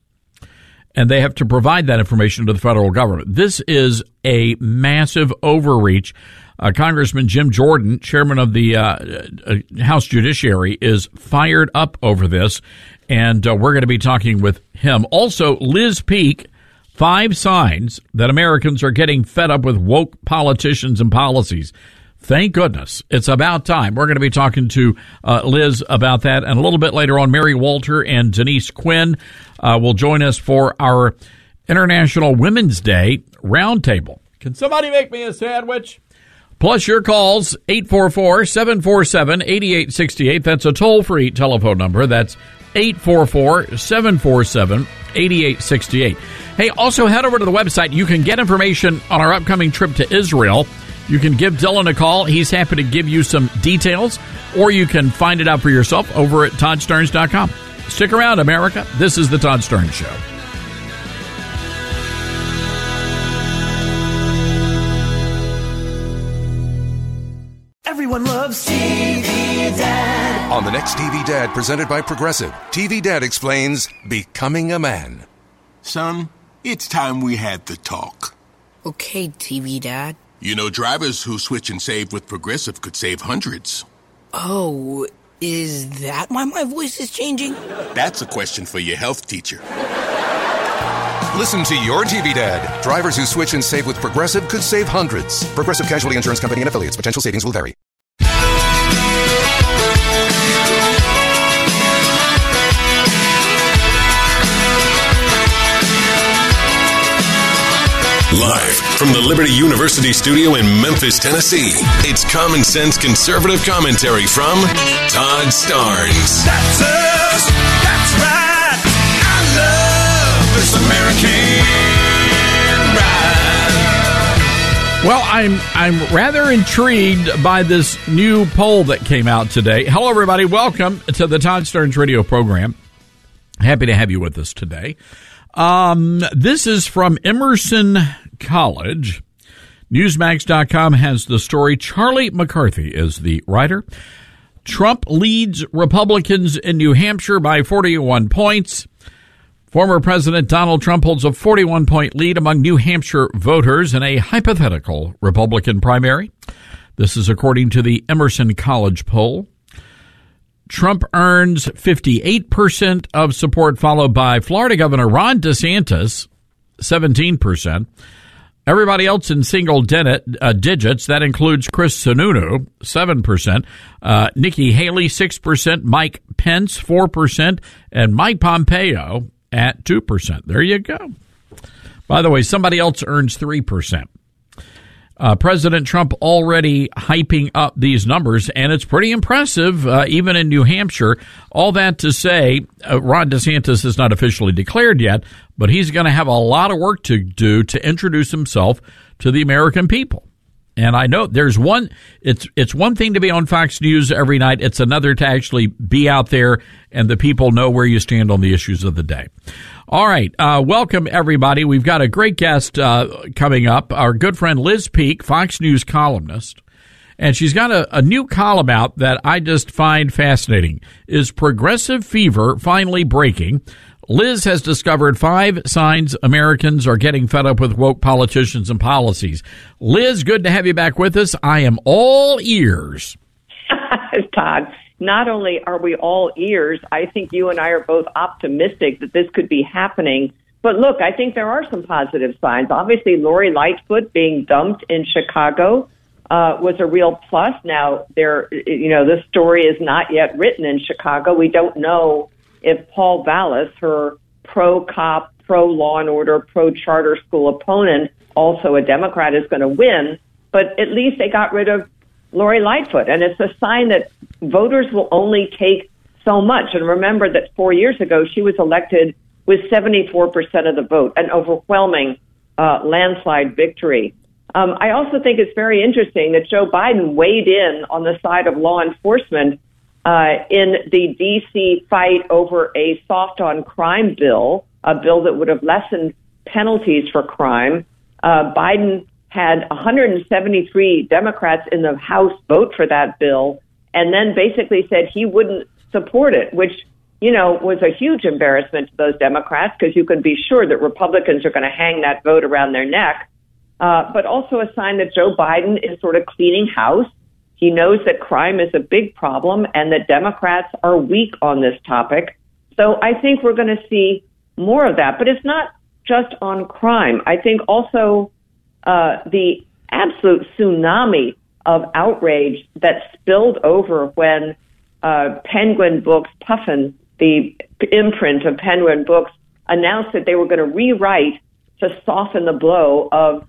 and they have to provide that information to the federal government. This is a massive overreach. Uh, Congressman Jim Jordan, chairman of the uh, uh, House Judiciary, is fired up over this, and uh, we're going to be talking with him. Also, Liz Peek, five signs that Americans are getting fed up with woke politicians and policies. Thank goodness. It's about time. We're going to be talking to uh, Liz about that. And a little bit later on, Mary Walter and Denise Quinn uh, will join us for our International Women's Day Roundtable. Can somebody make me a sandwich? Plus your calls, eight four four, seven four seven, eight eight six eight. That's a toll-free telephone number. That's eight four four, seven four seven, eight eight six eight. Hey, also head over to the website. You can get information on our upcoming trip to Israel. You can give Dylan a call. He's happy to give you some details, or you can find it out for yourself over at Todd Stearns dot com. Stick around, America. This is the Todd Stearns Show. Everyone loves T V Dad. On the next T V Dad, presented by Progressive, T V Dad explains becoming a man. Son, it's time we had the talk. Okay, T V Dad. You know, drivers who switch and save with Progressive could save hundreds. Oh, Is that why my voice is changing? That's a question for your health teacher. Listen to your T V Dad. Drivers who switch and save with Progressive could save hundreds. Progressive Casualty Insurance Company and affiliates. Potential savings will vary. Live from the Liberty University studio in Memphis, Tennessee, it's Common Sense Conservative Commentary from Todd Starnes. That's us. That's right. I love this American ride. Well, I'm I'm rather intrigued by this new poll that came out today. Hello, everybody. Welcome to the Todd Starnes radio program. Happy to have you with us today. Um, this is from Emerson College. Newsmax dot com has the story. Charlie McCarthy is the writer. Trump leads Republicans in New Hampshire by forty-one points. Former President Donald Trump holds a forty-one point lead among New Hampshire voters in a hypothetical Republican primary. This is according to the Emerson College poll. Trump earns fifty-eight percent of support, followed by Florida Governor Ron DeSantis, seventeen percent. Everybody else in single uh, digits. That includes Chris Sununu, seven percent. Uh, Nikki Haley, six percent. Mike Pence, four percent. And Mike Pompeo at two percent. There you go. By the way, somebody else earns three percent. Uh, President Trump already hyping up these numbers, and it's pretty impressive, uh, even in New Hampshire. All that to say, uh, Ron DeSantis is not officially declared yet, but he's going to have a lot of work to do to introduce himself to the American people. And I know there's one, it's it's one thing to be on Fox News every night. It's another to actually be out there and the people know where you stand on the issues of the day. All right. Uh, welcome, everybody. We've got a great guest uh, coming up, our good friend Liz Peek, Fox News columnist. And she's got a, a new column out that I just find fascinating. Is progressive fever finally breaking? Liz has discovered five signs Americans are getting fed up with woke politicians and policies. Liz, good to have you back with us. I am all ears. Todd, not only are we all ears, I think you and I are both optimistic that this could be happening. But look, I think there are some positive signs. Obviously, Lori Lightfoot being dumped in Chicago uh, was a real plus. Now, there, you know, this story is not yet written in Chicago. We don't know if Paul Vallas, her pro-cop, pro-law and order, pro-charter school opponent, also a Democrat, is going to win. But at least they got rid of Lori Lightfoot. And it's a sign that voters will only take so much. And remember that four years ago, she was elected with seventy-four percent of the vote, an overwhelming uh, landslide victory. Um, I also think it's very interesting that Joe Biden weighed in on the side of law enforcement Uh, in the D C fight over a soft on crime bill, a bill that would have lessened penalties for crime. Uh, Biden had one hundred seventy-three Democrats in the House vote for that bill, and then basically said he wouldn't support it, which, you know, was a huge embarrassment to those Democrats, because you can be sure that Republicans are going to hang that vote around their neck. Uh, but also a sign that Joe Biden is sort of cleaning house. He knows that crime is a big problem and that Democrats are weak on this topic. So I think we're going to see more of that. But it's not just on crime. I think also uh, the absolute tsunami of outrage that spilled over when uh, Penguin Books, Puffin, the imprint of Penguin Books, announced that they were going to rewrite to soften the blow of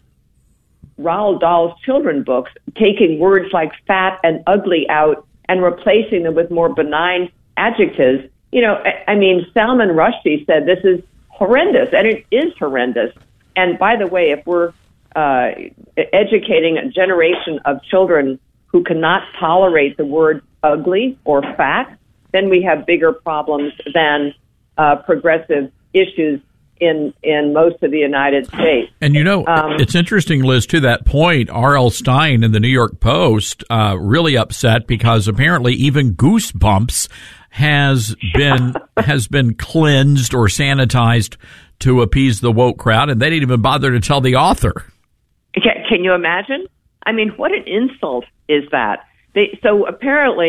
Roald Dahl's children books, taking words like fat and ugly out and replacing them with more benign adjectives. You know, I, I mean, Salman Rushdie said this is horrendous, and it is horrendous. And by the way, if we're uh, educating a generation of children who cannot tolerate the word ugly or fat, then we have bigger problems than uh, progressive issues in in most of the United States. And, you know, um, it's interesting, Liz, to that point, R L. Stein in the New York Post uh, really upset because apparently even Goosebumps has been has been cleansed or sanitized to appease the woke crowd, and they didn't even bother to tell the author. Can, can you imagine? I mean, what an insult is that? They, so apparently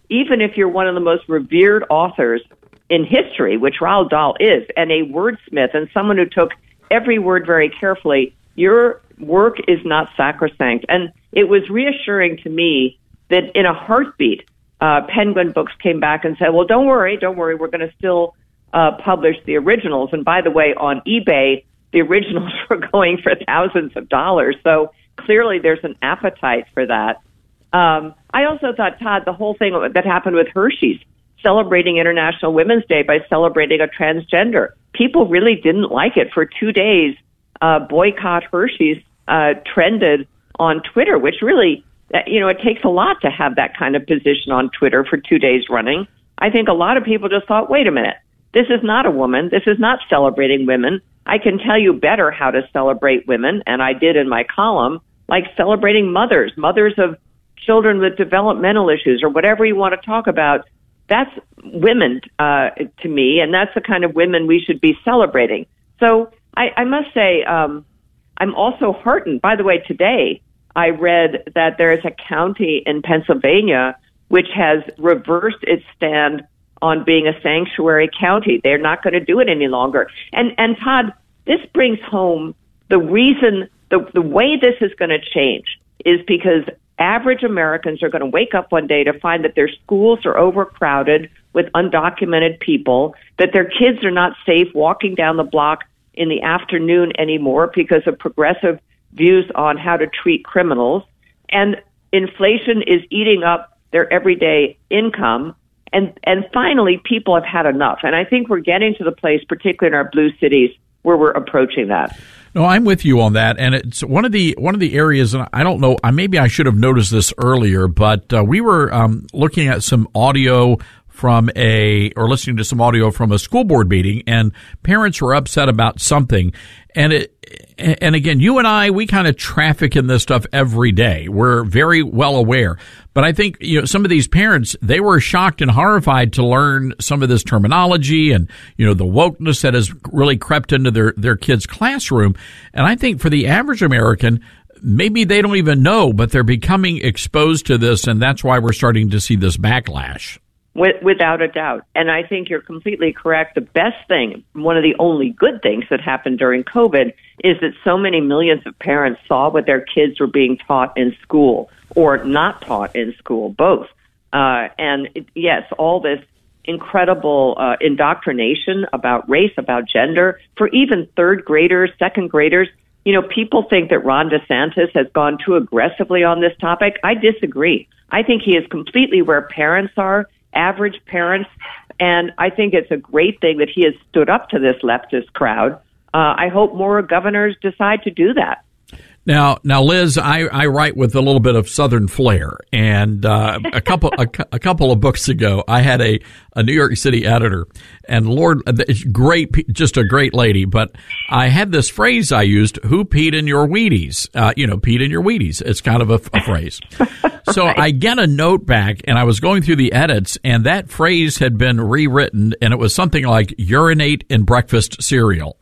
even if you're one of the most revered authors in history, which Roald Dahl is, and a wordsmith and someone who took every word very carefully, your work is not sacrosanct. And it was reassuring to me that in a heartbeat, uh, Penguin Books came back and said, well, don't worry, don't worry, we're going to still uh, publish the originals. And by the way, on eBay, the originals were going for thousands of dollars. So clearly there's an appetite for that. Um, I also thought, Todd, the whole thing that happened with Hershey's, celebrating International Women's Day by celebrating a transgender. People really didn't like it. For two days, uh, boycott Hershey's uh, trended on Twitter, which really, you know, it takes a lot to have that kind of position on Twitter for two days running. I think a lot of people just thought, wait a minute, this is not a woman. This is not celebrating women. I can tell you better how to celebrate women, and I did in my column, like celebrating mothers, mothers of children with developmental issues or whatever you want to talk about. That's women uh, to me, and that's the kind of women we should be celebrating. So I, I must say, um, I'm also heartened. By the way, today I read that there is a county in Pennsylvania which has reversed its stand on being a sanctuary county. They're not going to do it any longer. And and Todd, this brings home the reason, the the way this is going to change is because average Americans are going to wake up one day to find that their schools are overcrowded with undocumented people, that their kids are not safe walking down the block in the afternoon anymore because of progressive views on how to treat criminals, and inflation is eating up their everyday income. And, and finally, people have had enough. And I think we're getting to the place, particularly in our blue cities, where we're approaching that. No, I'm with you on that, and it's one of the one of the areas. And I don't know, I maybe I should have noticed this earlier, but uh, we were um, looking at some audio from a or listening to some audio from a school board meeting, and parents were upset about something. And it, and again, you and I, we kind of traffic in this stuff every day. We're very well aware. But I think, you know, some of these parents, they were shocked and horrified to learn some of this terminology and, you know, the wokeness that has really crept into their, their kids' classroom. And I think for the average American, maybe they don't even know, but they're becoming exposed to this, and that's why we're starting to see this backlash. Without a doubt. And I think you're completely correct. The best thing, one of the only good things that happened during COVID is that so many millions of parents saw what their kids were being taught in school or not taught in school, both. Uh, and it, yes, all this incredible uh, indoctrination about race, about gender, for even third graders, second graders. You know, people think that Ron DeSantis has gone too aggressively on this topic. I disagree. I think he is completely where parents are, average parents, and I think it's a great thing that he has stood up to this leftist crowd. Uh, I hope more governors decide to do that. Now, now, Liz, I, I write with a little bit of Southern flair, and uh, a couple a, a couple of books ago, I had a, a New York City editor, and Lord, great, just a great lady. But I had this phrase I used: "Who peed in your Wheaties?" Uh, you know, peed in your Wheaties. It's kind of a, a phrase. So right. I get a note back, and I was going through the edits, and that phrase had been rewritten, and it was something like "urinate in breakfast cereal."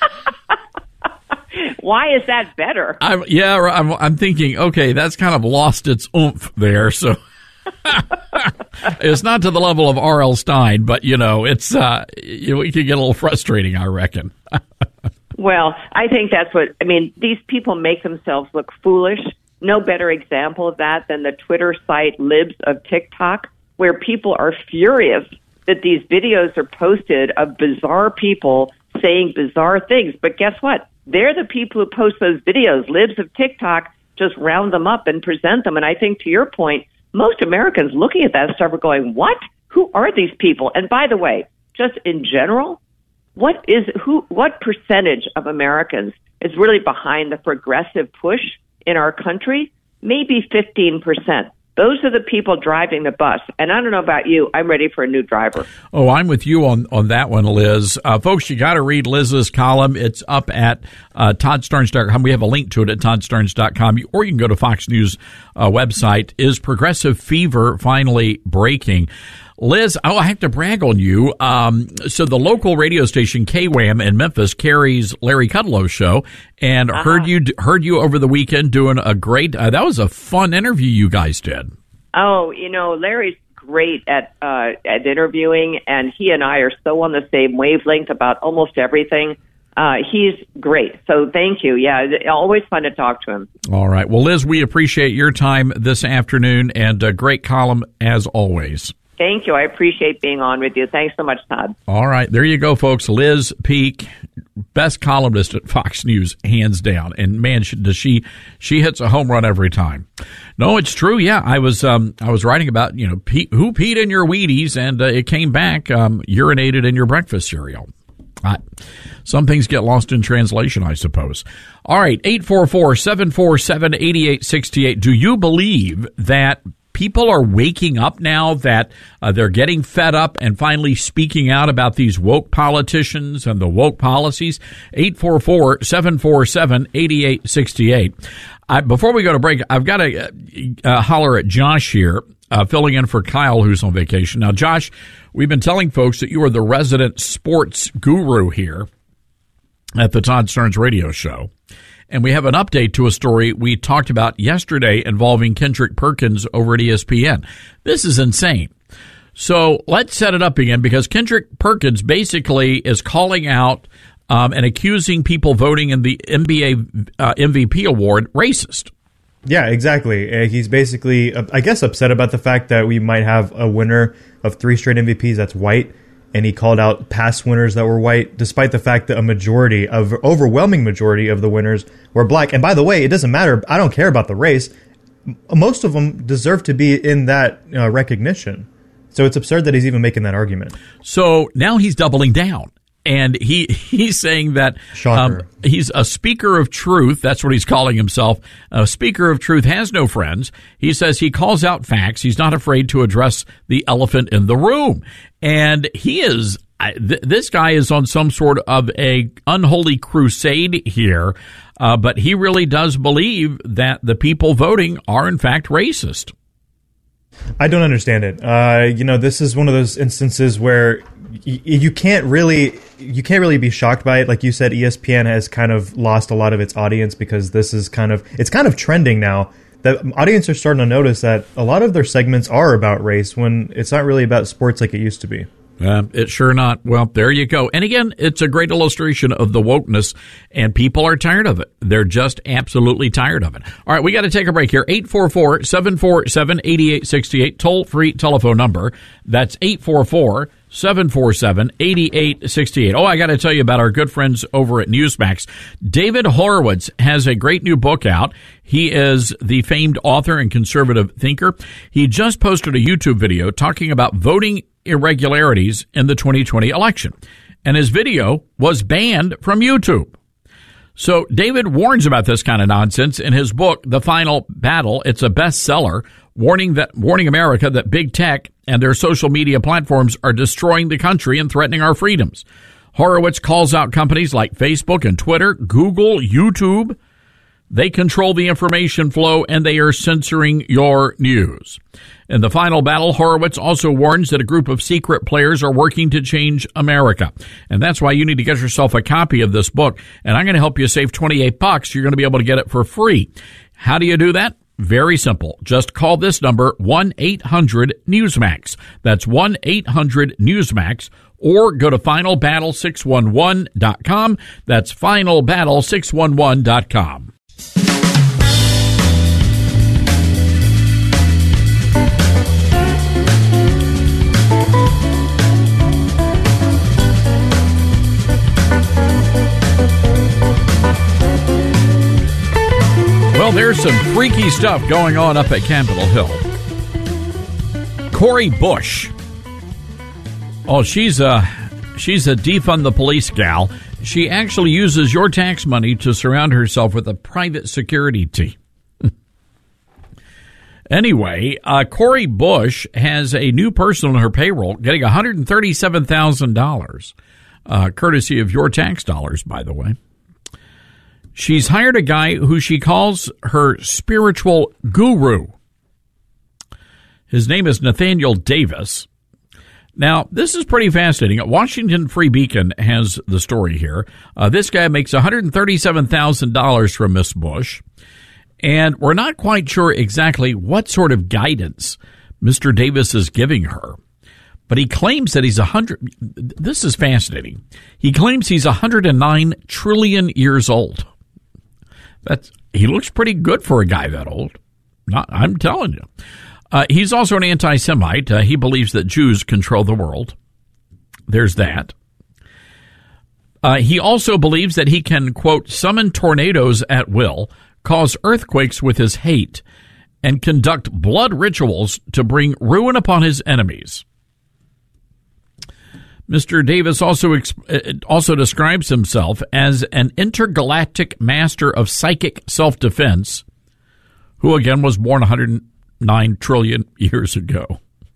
Why is that better? I'm, yeah, I'm, I'm thinking, okay, that's kind of lost its oomph there. So it's not to the level of R L. Stein, but, you know, it's uh, you know, it can get a little frustrating, I reckon. Well, I think that's what, I mean, these people make themselves look foolish. No better example of that than the Twitter site Libs of TikTok, where people are furious that these videos are posted of bizarre people saying bizarre things. But guess what? They're the people who post those videos. Libs of TikTok just round them up and present them. And I think, to your point, most Americans looking at that stuff are going, what? Who are these people? And by the way, just in general, what is who? What percentage of Americans is really behind the progressive push in our country? Maybe fifteen percent. Those are the people driving the bus. And I don't know about you, I'm ready for a new driver. Oh, I'm with you on, on that one, Liz. Uh, folks, you got to read Liz's column. It's up at uh, Todd Starnes dot com. We have a link to it at Todd Starnes dot com. Or you can go to Fox News uh, website. Is progressive fever finally breaking? Liz, oh, I have to brag on you. Um, so the local radio station K W A M in Memphis carries Larry Kudlow's show, and uh-huh. heard you heard you over the weekend doing a great. Uh, that was a fun interview you guys did. Oh, you know, Larry's great at uh, at interviewing, and he and I are so on the same wavelength about almost everything. Uh, he's great. So thank you. Yeah, always fun to talk to him. All right. Well, Liz, we appreciate your time this afternoon, and a great column as always. Thank you. I appreciate being on with you. Thanks so much, Todd. All right. There you go, folks. Liz Peek, best columnist at Fox News, hands down. And man, she, does she she hits a home run every time. No, it's true. Yeah, I was um I was writing about, you know, pee, who peed in your Wheaties, and uh, it came back um urinated in your breakfast cereal. Uh, some things get lost in translation, I suppose. All right, eight four four, seven four seven, eight eight six eight. Do you believe that people are waking up now, that uh, they're getting fed up and finally speaking out about these woke politicians and the woke policies? eight four four, seven four seven, eight eight six eight. I, before we go to break, I've got to uh, uh, holler at Josh here, uh, filling in for Kyle, who's on vacation. Now, Josh, we've been telling folks that you are the resident sports guru here at the Todd Starnes radio show. And we have an update to a story we talked about yesterday involving Kendrick Perkins over at E S P N. This is insane. So let's set it up again, because Kendrick Perkins basically is calling out um, and accusing people voting in the N B A uh, M V P award racist. Yeah, exactly. Uh, he's basically, uh, I guess, upset about the fact that we might have a winner of three straight M V Ps that's white. And he called out past winners that were white, despite the fact that a majority, of overwhelming majority of the winners were black. And by the way, it doesn't matter. I don't care about the race. Most of them deserve to be in that uh, recognition. So it's absurd that he's even making that argument. So now he's doubling down. And he he's saying that um, he's a speaker of truth. That's what he's calling himself. A speaker of truth has no friends. He says he calls out facts. He's not afraid to address the elephant in the room. And he is, th- this guy is on some sort of a unholy crusade here. Uh, but he really does believe that the people voting are, in fact, racist. I don't understand it. Uh, you know, this is one of those instances where y- you can't really, you can't really be shocked by it. Like you said, E S P N has kind of lost a lot of its audience because this is kind of, it's kind of trending now. The audience are starting to notice that a lot of their segments are about race when it's not really about sports like it used to be. Uh, it's sure not. Well, there you go. And again, it's a great illustration of the wokeness, and people are tired of it. They're just absolutely tired of it. All right, we got to take a break here. eight four four, seven four seven, eight eight six eight, toll-free telephone number. That's eight four four, seven four seven, eight eight six eight. Oh, I got to tell you about our good friends over at Newsmax. David Horowitz has a great new book out. He is the famed author and conservative thinker. He just posted a YouTube video talking about voting irregularities in the twenty twenty election, and his video was banned from YouTube. So David warns about this kind of nonsense in his book, The Final Battle. It's a bestseller, warning that warning America that big tech and their social media platforms are destroying the country and threatening our freedoms. Horowitz calls out companies like Facebook and Twitter, Google, YouTube. They control the information flow, and they are censoring your news. In The Final Battle, Horowitz also warns that a group of secret players are working to change America. And that's why you need to get yourself a copy of this book. And I'm going to help you save twenty-eight bucks. You're going to be able to get it for free. How do you do that? Very simple. Just call this number, one eight hundred Newsmax. That's one eight hundred Newsmax. Or go to final battle six one one dot com. That's final battle six one one dot com. Well, there's some freaky stuff going on up at Capitol Hill. Cori Bush. Oh, she's a, she's a defund the police gal. She actually uses your tax money to surround herself with a private security team. Anyway, uh, Cori Bush has a new person on her payroll getting one hundred thirty-seven thousand dollars, uh, courtesy of your tax dollars, by the way. She's hired a guy who she calls her spiritual guru. His name is Nathaniel Davis. Now, this is pretty fascinating. Washington Free Beacon has the story here. Uh, this guy makes one hundred thirty-seven thousand dollars from Miss Bush, and we're not quite sure exactly what sort of guidance Mister Davis is giving her. But he claims that he's a hundred. This is fascinating. He claims he's one hundred nine trillion years old. That's he looks pretty good for a guy that old. Not, I'm telling you. Uh, he's also an anti-Semite. Uh, he believes that Jews control the world. There's that. Uh, he also believes that he can, quote, summon tornadoes at will, cause earthquakes with his hate, and conduct blood rituals to bring ruin upon his enemies. Mister Davis also also describes himself as an intergalactic master of psychic self-defense, who again was born one hundred nine trillion years ago.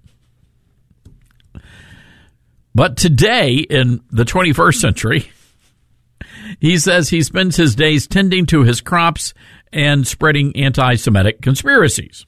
But today, in the twenty-first century, he says he spends his days tending to his crops and spreading anti-Semitic conspiracies.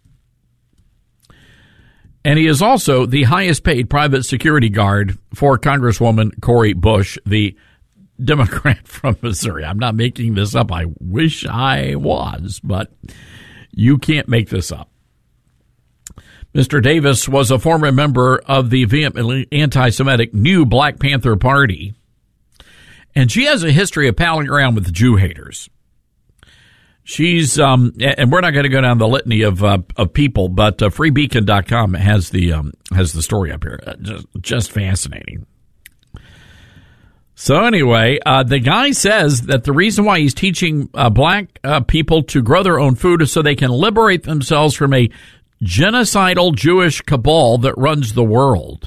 And he is also the highest paid private security guard for Congresswoman Cori Bush, the Democrat from Missouri. I'm not making this up. I wish I was, but you can't make this up. Mister Davis was a former member of the vehemently anti-Semitic New Black Panther Party, and she has a history of palling around with Jew haters. She's, um, and we're not going to go down the litany of uh, of people, but uh, free beacon dot com has the um, has the story up here. Uh, just, just fascinating. So anyway, uh, the guy says that the reason why he's teaching uh, black uh, people to grow their own food is so they can liberate themselves from a genocidal Jewish cabal that runs the world.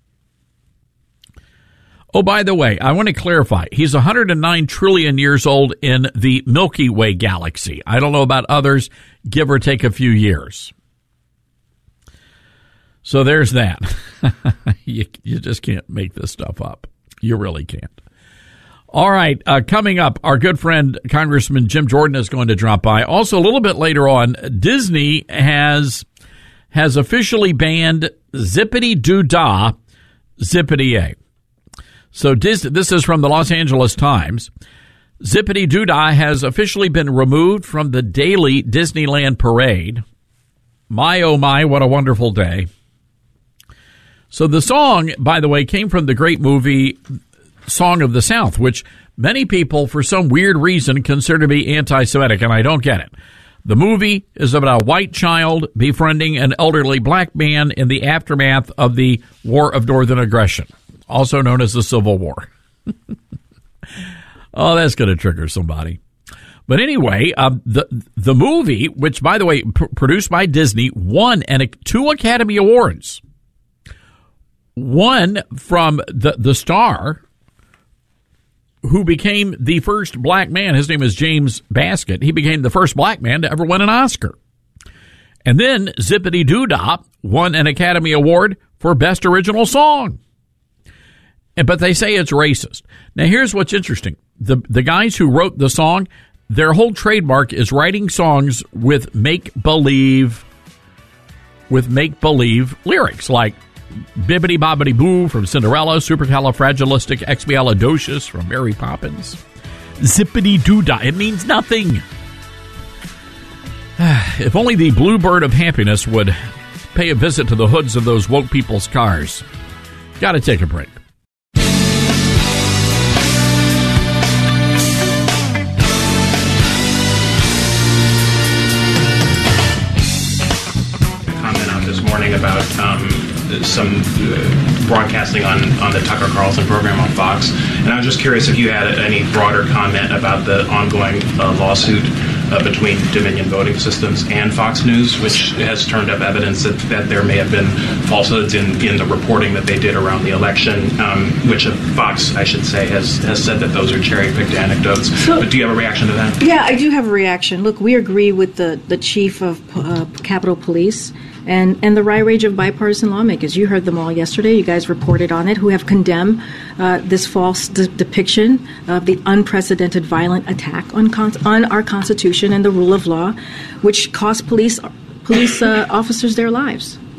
Oh, by the way, I want to clarify. He's one hundred nine trillion years old in the Milky Way galaxy. I don't know about others, give or take a few years. So there's that. you, you just can't make this stuff up. You really can't. All right, uh, coming up, our good friend Congressman Jim Jordan is going to drop by. Also, a little bit later on, Disney has has officially banned Zippity-Doo-Dah, Zippity-A. So Disney, this is from the Los Angeles Times. Zippity-Doo-Dah has officially been removed from the daily Disneyland parade. My, oh my, what a wonderful day. So the song, by the way, came from the great movie Song of the South, which many people, for some weird reason, consider to be anti-Semitic, and I don't get it. The movie is about a white child befriending an elderly black man in the aftermath of the War of Northern Aggression, also known as the Civil War. Oh, that's going to trigger somebody. But anyway, uh, the the movie, which, by the way, pr- produced by Disney, won an, two Academy Awards. One from the, the star, who became the first black man. His name is James Baskett. He became the first black man to ever win an Oscar. And then Zippity-Doo-Dah won an Academy Award for Best Original Song. But they say it's racist. Now, here's what's interesting. The the guys who wrote the song, their whole trademark is writing songs with make-believe, with make-believe lyrics, like Bibbidi Bobbidi Boo from Cinderella, Supercalifragilisticexpialidocious from Mary Poppins. Zippity-Doo-Dah. It means nothing. If only the Bluebird of Happiness would pay a visit to the hoods of those woke people's cars. Got to take a break. About um, some uh, broadcasting on, on the Tucker Carlson program on Fox. And I was just curious if you had any broader comment about the ongoing uh, lawsuit uh, between Dominion Voting Systems and Fox News, which has turned up evidence that, that there may have been falsehoods in, in the reporting that they did around the election, um, which uh, Fox, I should say, has, has said that those are cherry-picked anecdotes. So, but do you have a reaction to that? Yeah, I do have a reaction. Look, we agree with the, the chief of uh, Capitol Police and, and the wide range of bipartisan lawmakers. You heard them all yesterday. You guys reported on it, who have condemned uh, this false de- depiction of the unprecedented violent attack on con- on our Constitution and the rule of law, which cost police police uh, officers their lives.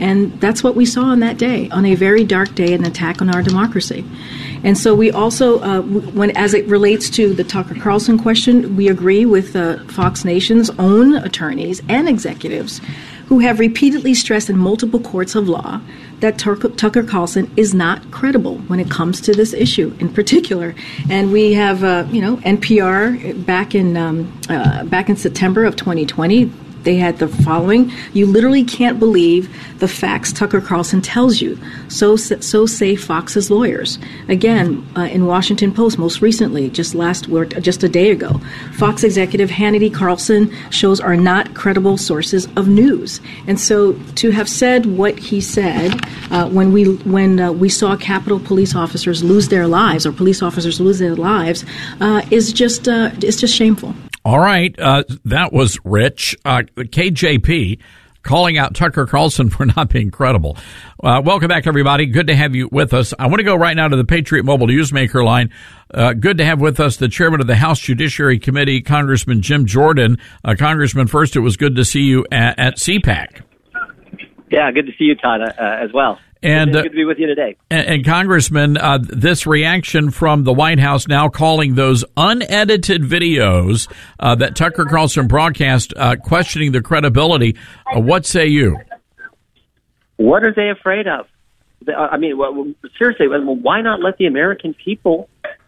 And that's what we saw on that day, on a very dark day, an attack on our democracy. And so we also, uh, when as it relates to the Tucker Carlson question, we agree with uh, Fox Nation's own attorneys and executives who have repeatedly stressed in multiple courts of law that Tucker, Tucker Carlson is not credible when it comes to this issue in particular. And we have, uh, you know, N P R back in um, uh, back in September of twenty twenty. They had the following: you literally can't believe the facts Tucker Carlson tells you. So so say Fox's lawyers. Again, uh, in Washington Post, most recently, just last word, just a day ago, Fox executive Hannity Carlson shows are not credible sources of news. And so to have said what he said uh, when we when uh, we saw Capitol police officers lose their lives, or police officers lose their lives, uh, is just uh, is just shameful. All right. Uh, that was Rich. Uh, K J P calling out Tucker Carlson for not being credible. Uh, welcome back, everybody. Good to have you with us. I want to go right now to the Patriot Mobile Newsmaker line. Uh, good to have with us the chairman of the House Judiciary Committee, Congressman Jim Jordan. Uh, Congressman, first, it was good to see you at, at C PAC. Yeah, good to see you, Todd, uh, as well. And, good to be with you today. And, and Congressman, uh, this reaction from the White House now calling those unedited videos uh, that Tucker Carlson broadcast uh, questioning the credibility. Uh, what say you? What are they afraid of? I mean, well, seriously, why not let the American people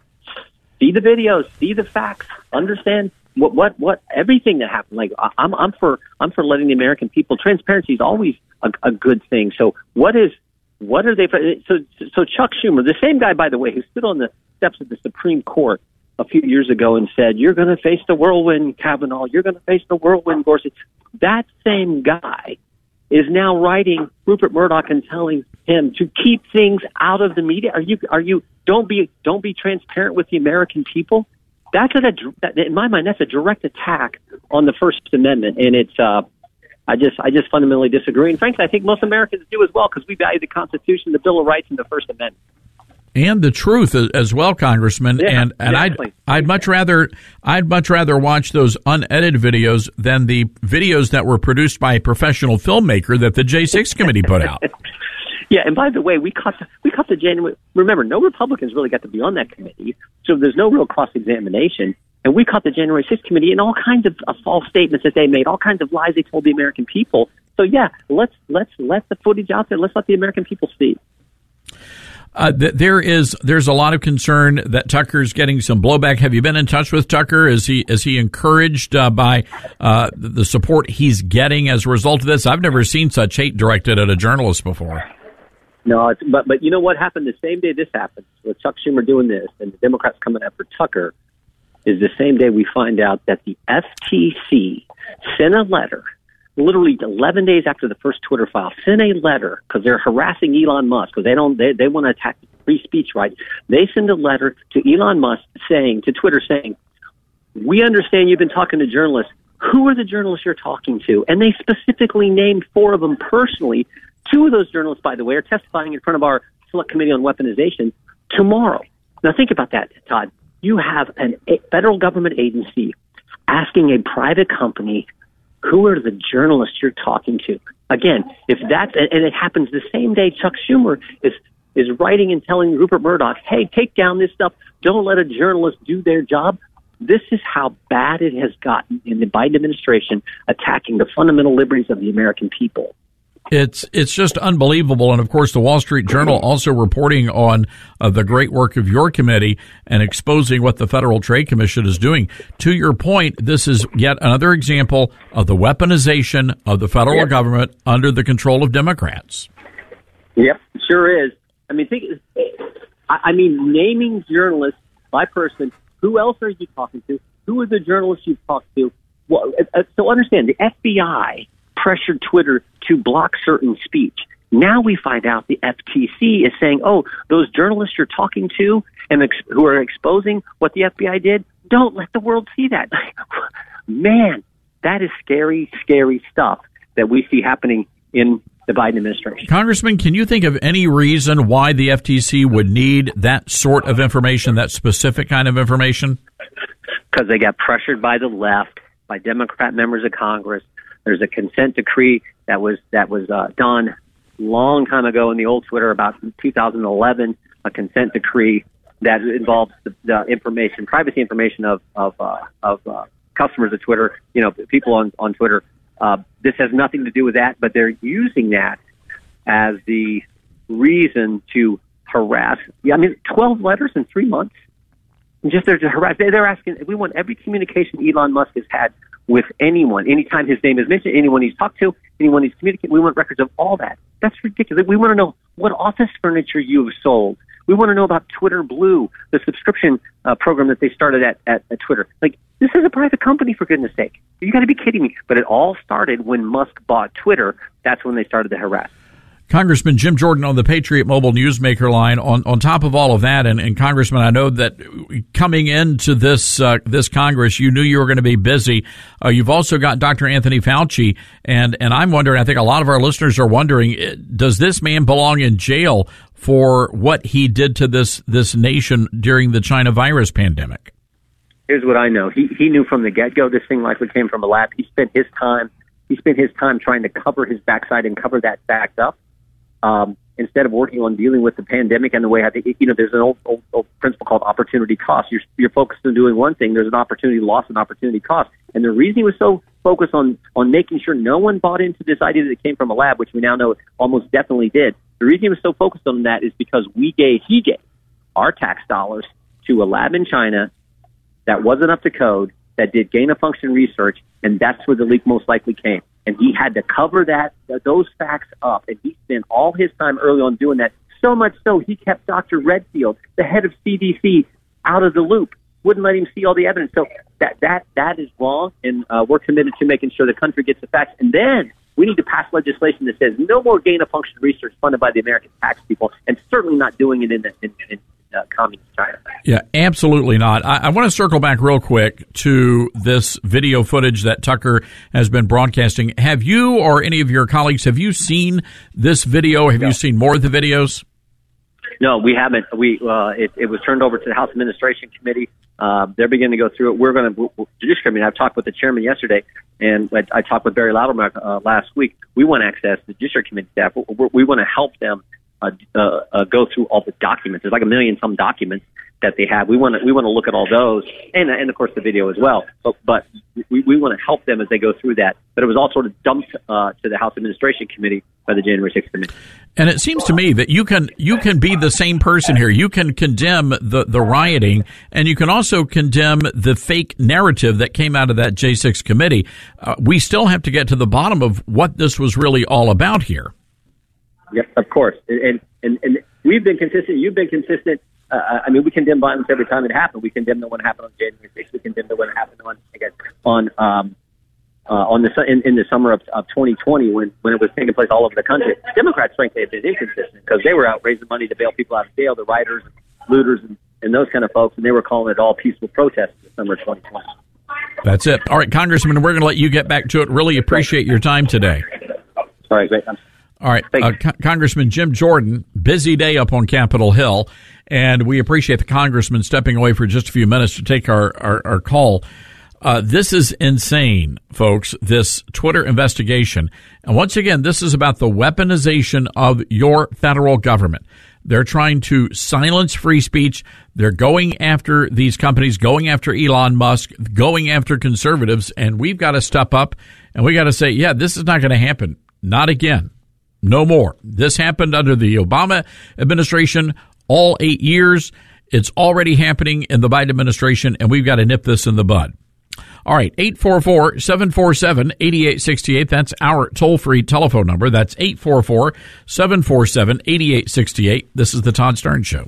see the videos, see the facts, understand what what, what everything that happened? Like, I'm I'm for I'm for letting the American people. Transparency is always a, a good thing. So what is What are they? So, so Chuck Schumer, the same guy, by the way, who stood on the steps of the Supreme Court a few years ago and said, "You're going to face the whirlwind, Kavanaugh. You're going to face the whirlwind, Gorsuch." That same guy is now writing Rupert Murdoch and telling him to keep things out of the media. Are you? Are you? Don't be. Don't be transparent with the American people. That's a, in my mind, that's a direct attack on the First Amendment, and it's. Uh, I just, I just fundamentally disagree. And frankly, I think most Americans do as well, because we value the Constitution, the Bill of Rights, and the First Amendment. And the truth as well, Congressman. Yeah, and and exactly. I'd I'd much rather I'd much rather watch those unedited videos than the videos that were produced by a professional filmmaker that the J six committee put out. Yeah, and by the way, we caught the, we caught the January. Remember, no Republicans really got to be on that committee, so there's no real cross examination. And we caught the January sixth committee in all kinds of uh, false statements that they made, all kinds of lies they told the American people. So yeah, let's let's let the footage out there. Let's let the American people see. Uh, th- there is there's a lot of concern that Tucker's getting some blowback. Have you been in touch with Tucker? Is he is he encouraged uh, by uh, the support he's getting as a result of this? I've never seen such hate directed at a journalist before. No, it's, but but you know what happened the same day this happened with Chuck Schumer doing this and the Democrats coming after Tucker. Is the same day we find out that the F T C sent a letter, literally eleven days after the first Twitter file, sent a letter because they're harassing Elon Musk because they don't they, they want to attack free speech rights. They send a letter to Elon Musk saying to Twitter saying, "We understand you've been talking to journalists. Who are the journalists you're talking to?" And they specifically named four of them personally. Two of those journalists, by the way, are testifying in front of our Select Committee on Weaponization tomorrow. Now think about that, Todd. You have an, a federal government agency asking a private company, who are the journalists you're talking to? Again, if that's, and it happens the same day Chuck Schumer is, is writing and telling Rupert Murdoch, hey, take down this stuff. Don't let a journalist do their job. This is how bad it has gotten in the Biden administration, attacking the fundamental liberties of the American people. It's it's just unbelievable. And, of course, the Wall Street Journal also reporting on uh, the great work of your committee and exposing what the Federal Trade Commission is doing. To your point, this is yet another example of the weaponization of the federal yep. government under the control of Democrats. Yep, sure is. I mean, think. I mean, naming journalists by person. Who else are you talking to? Who are the journalists you've talked to? Well, so understand, the F B I pressured Twitter to block certain speech. Now we find out the F T C is saying, oh, those journalists you're talking to and ex- who are exposing what the F B I did, don't let the world see that. Man, that is scary, scary stuff that we see happening in the Biden administration. Congressman, can you think of any reason why the F T C would need that sort of information, that specific kind of information? Because they got pressured by the left, by Democrat members of Congress. There's a consent decree that was that was uh, done long time ago in the old Twitter, about two thousand eleven, a consent decree that involves the, the information, privacy information of of, uh, of uh, customers of Twitter, you know, people on on Twitter. Uh, this has nothing to do with that, but they're using that as the reason to harass. Yeah, I mean, twelve letters in three months. Just there to harass. They're asking. We want every communication Elon Musk has had with anyone, anytime his name is mentioned, anyone he's talked to, anyone he's communicated. We want records of all that. That's ridiculous. We want to know what office furniture you have sold. We want to know about Twitter Blue, the subscription uh, program that they started at, at, at Twitter. Like, this is a private company, for goodness sake. You got to be kidding me. But it all started when Musk bought Twitter. That's when they started to harass. Congressman Jim Jordan on the Patriot Mobile Newsmaker line. On on top of all of that, and, and Congressman, I know that coming into this uh, this Congress, you knew you were going to be busy. Uh, you've also got Doctor Anthony Fauci, and and I'm wondering. I think a lot of our listeners are wondering: does this man belong in jail for what he did to this this nation during the China virus pandemic? Here's what I know: he he knew from the get go this thing likely came from a lab. He spent his time he spent his time trying to cover his backside and cover that fact up. Um, instead of working on dealing with the pandemic and the way I think, you know, there's an old, old, old principle called opportunity cost. You're, you're focused on doing one thing. There's an opportunity loss and opportunity cost. And the reason he was so focused on, on making sure no one bought into this idea that it came from a lab, which we now know it almost definitely did. The reason he was so focused on that is because we gave, he gave our tax dollars to a lab in China that wasn't up to code, that did gain of function research, and that's where the leak most likely came. And he had to cover that those facts up, and he spent all his time early on doing that. So much so, he kept Doctor Redfield, the head of C D C, out of the loop. Wouldn't let him see all the evidence. So that that that is wrong, and uh, we're committed to making sure the country gets the facts. And then we need to pass legislation that says no more gain of function research funded by the American tax people, and certainly not doing it in the in, in uh, communist China. Yeah, absolutely not. I, I want to circle back real quick to this video footage that Tucker has been broadcasting. Have you or any of your colleagues, have you seen this video? Have no. you seen more of the videos? No, we haven't. We uh, it, it was turned over to the House Administration Committee. Uh, they're beginning to go through it. We're going to Judiciary Committee. I've talked with the chairman yesterday, and I, I talked with Barry Loudermilk uh, last week. We want access to the Judiciary Committee staff. We, we want to help them uh, uh, uh, go through all the documents. There's like a million some documents that they have. We want to we want to look at all those, and and of course the video as well. But but we we want to help them as they go through that. But it was all sort of dumped uh, to the House Administration Committee by the January sixth Committee. And it seems to me that you can you can be the same person here. You can condemn the, the rioting, and you can also condemn the fake narrative that came out of that J six committee. Uh, we still have to get to the bottom of what this was really all about here. Yes, of course. And and, and we've been consistent. You've been consistent. Uh, I mean, we condemn violence every time it happened. We condemn the one that happened on January sixth. We condemn the one that happened on, I guess, on um, uh, on the in, in the summer of, of twenty twenty when, when it was taking place all over the country. Democrats, frankly, have been inconsistent because they were out raising money to bail people out of jail, the rioters, and looters, and, and those kind of folks, and they were calling it all peaceful protests in the summer of twenty twenty. That's it. All right, Congressman, we're going to let you get back to it. Really appreciate your time today. All right, great. All right, uh, Co- Congressman Jim Jordan, busy day up on Capitol Hill, and we appreciate the congressman stepping away for just a few minutes to take our, our, our call. Uh, this is insane, folks, this Twitter investigation. And once again, this is about the weaponization of your federal government. They're trying to silence free speech. They're going after these companies, going after Elon Musk, going after conservatives, and we've got to step up, and we got to say, yeah, this is not going to happen. Not again. No more. This happened under the Obama administration, all eight years. It's already happening in the Biden administration, and we've got to nip this in the bud. All right, eight four four, seven four seven, eight eight six eight. That's our toll-free telephone number. That's eight four four, seven four seven, eight eight six eight. This is the Todd Stern Show.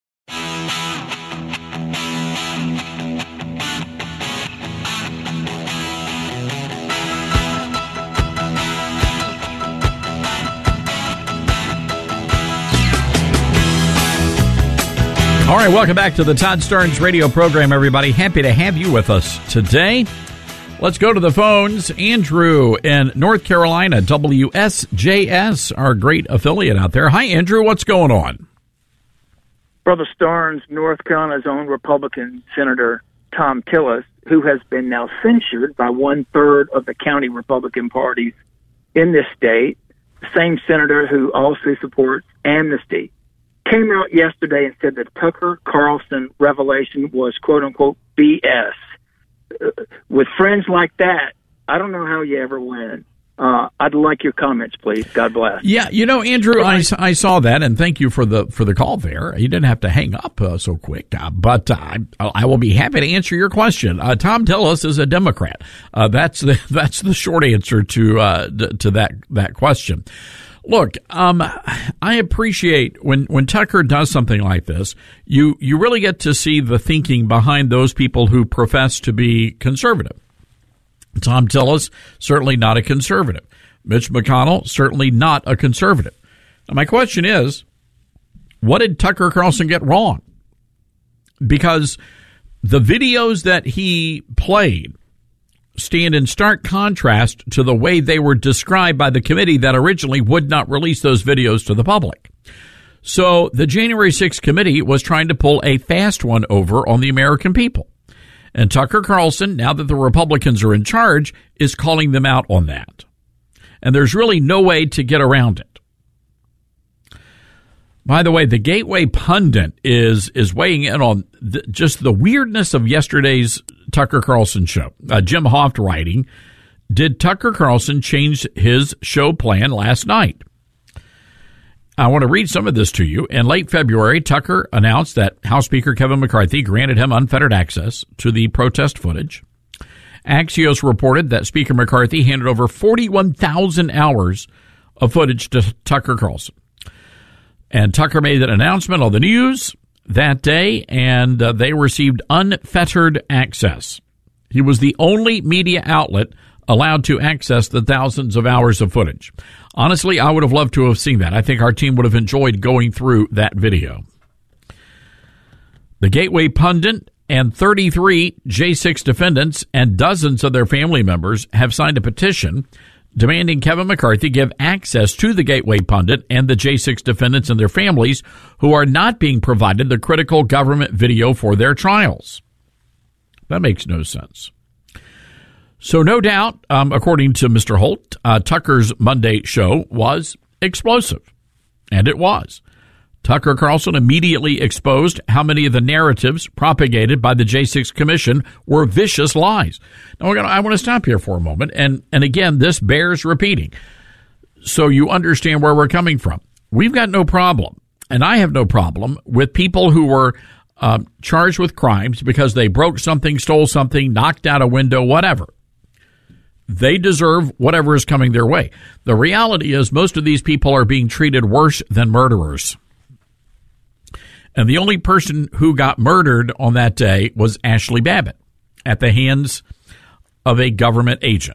All right, welcome back to the Todd Stern's radio program, everybody. Happy to have you with us today. Let's go to the phones. Andrew in North Carolina, W S J S, our great affiliate out there. Hi, Andrew. What's going on? Brother Stearns, North Carolina's own Republican Senator Tom Tillis, who has been now censured by one-third of the county Republican parties in this state the same senator who also supports amnesty, came out yesterday and said that Tucker Carlson revelation was quote unquote B S. Uh, with friends like that, I don't know how you ever win. Uh, I'd like your comments, please. God bless. Yeah, you know, Andrew, I, I saw that, and thank you for the for the call there. You didn't have to hang up uh, so quick, uh, but uh, I, I will be happy to answer your question. Uh, Tom Tillis is a Democrat. Uh, that's the that's the short answer to uh, to that that question. Look, um, I appreciate when when Tucker does something like this, you you really get to see the thinking behind those people who profess to be conservative. Tom Tillis, certainly not a conservative. Mitch McConnell, certainly not a conservative. Now, my question is, what did Tucker Carlson get wrong? Because the videos that he played stand in stark contrast to the way they were described by the committee that originally would not release those videos to the public. So the January sixth committee was trying to pull a fast one over on the American people. And Tucker Carlson, now that the Republicans are in charge, is calling them out on that. And there's really no way to get around it. By the way, the Gateway Pundit is is weighing in on the, just the weirdness of yesterday's Tucker Carlson show. Uh, Jim Hoft writing, did Tucker Carlson change his show plan last night? I want to read some of this to you. In late February, Tucker announced that House Speaker Kevin McCarthy granted him unfettered access to the protest footage. Axios reported that Speaker McCarthy handed over forty-one thousand hours of footage to Tucker Carlson. And Tucker made that announcement on the news that day, and uh, they received unfettered access. He was the only media outlet allowed to access the thousands of hours of footage. Honestly, I would have loved to have seen that. I think our team would have enjoyed going through that video. The Gateway Pundit and thirty-three J six defendants and dozens of their family members have signed a petition demanding Kevin McCarthy give access to the Gateway Pundit and the J six defendants and their families who are not being provided the critical government video for their trials. That makes no sense. So no doubt, um, according to Mister Holt, uh, Tucker's Monday show was explosive. And it was. Tucker Carlson immediately exposed how many of the narratives propagated by the J six Commission were vicious lies. Now, we're gonna, I want to stop here for a moment. And, and again, this bears repeating, so you understand where we're coming from. We've got no problem, and I have no problem, with people who were um, charged with crimes because they broke something, stole something, knocked out a window, whatever. They deserve whatever is coming their way. The reality is most of these people are being treated worse than murderers. And the only person who got murdered on that day was Ashley Babbitt at the hands of a government agent.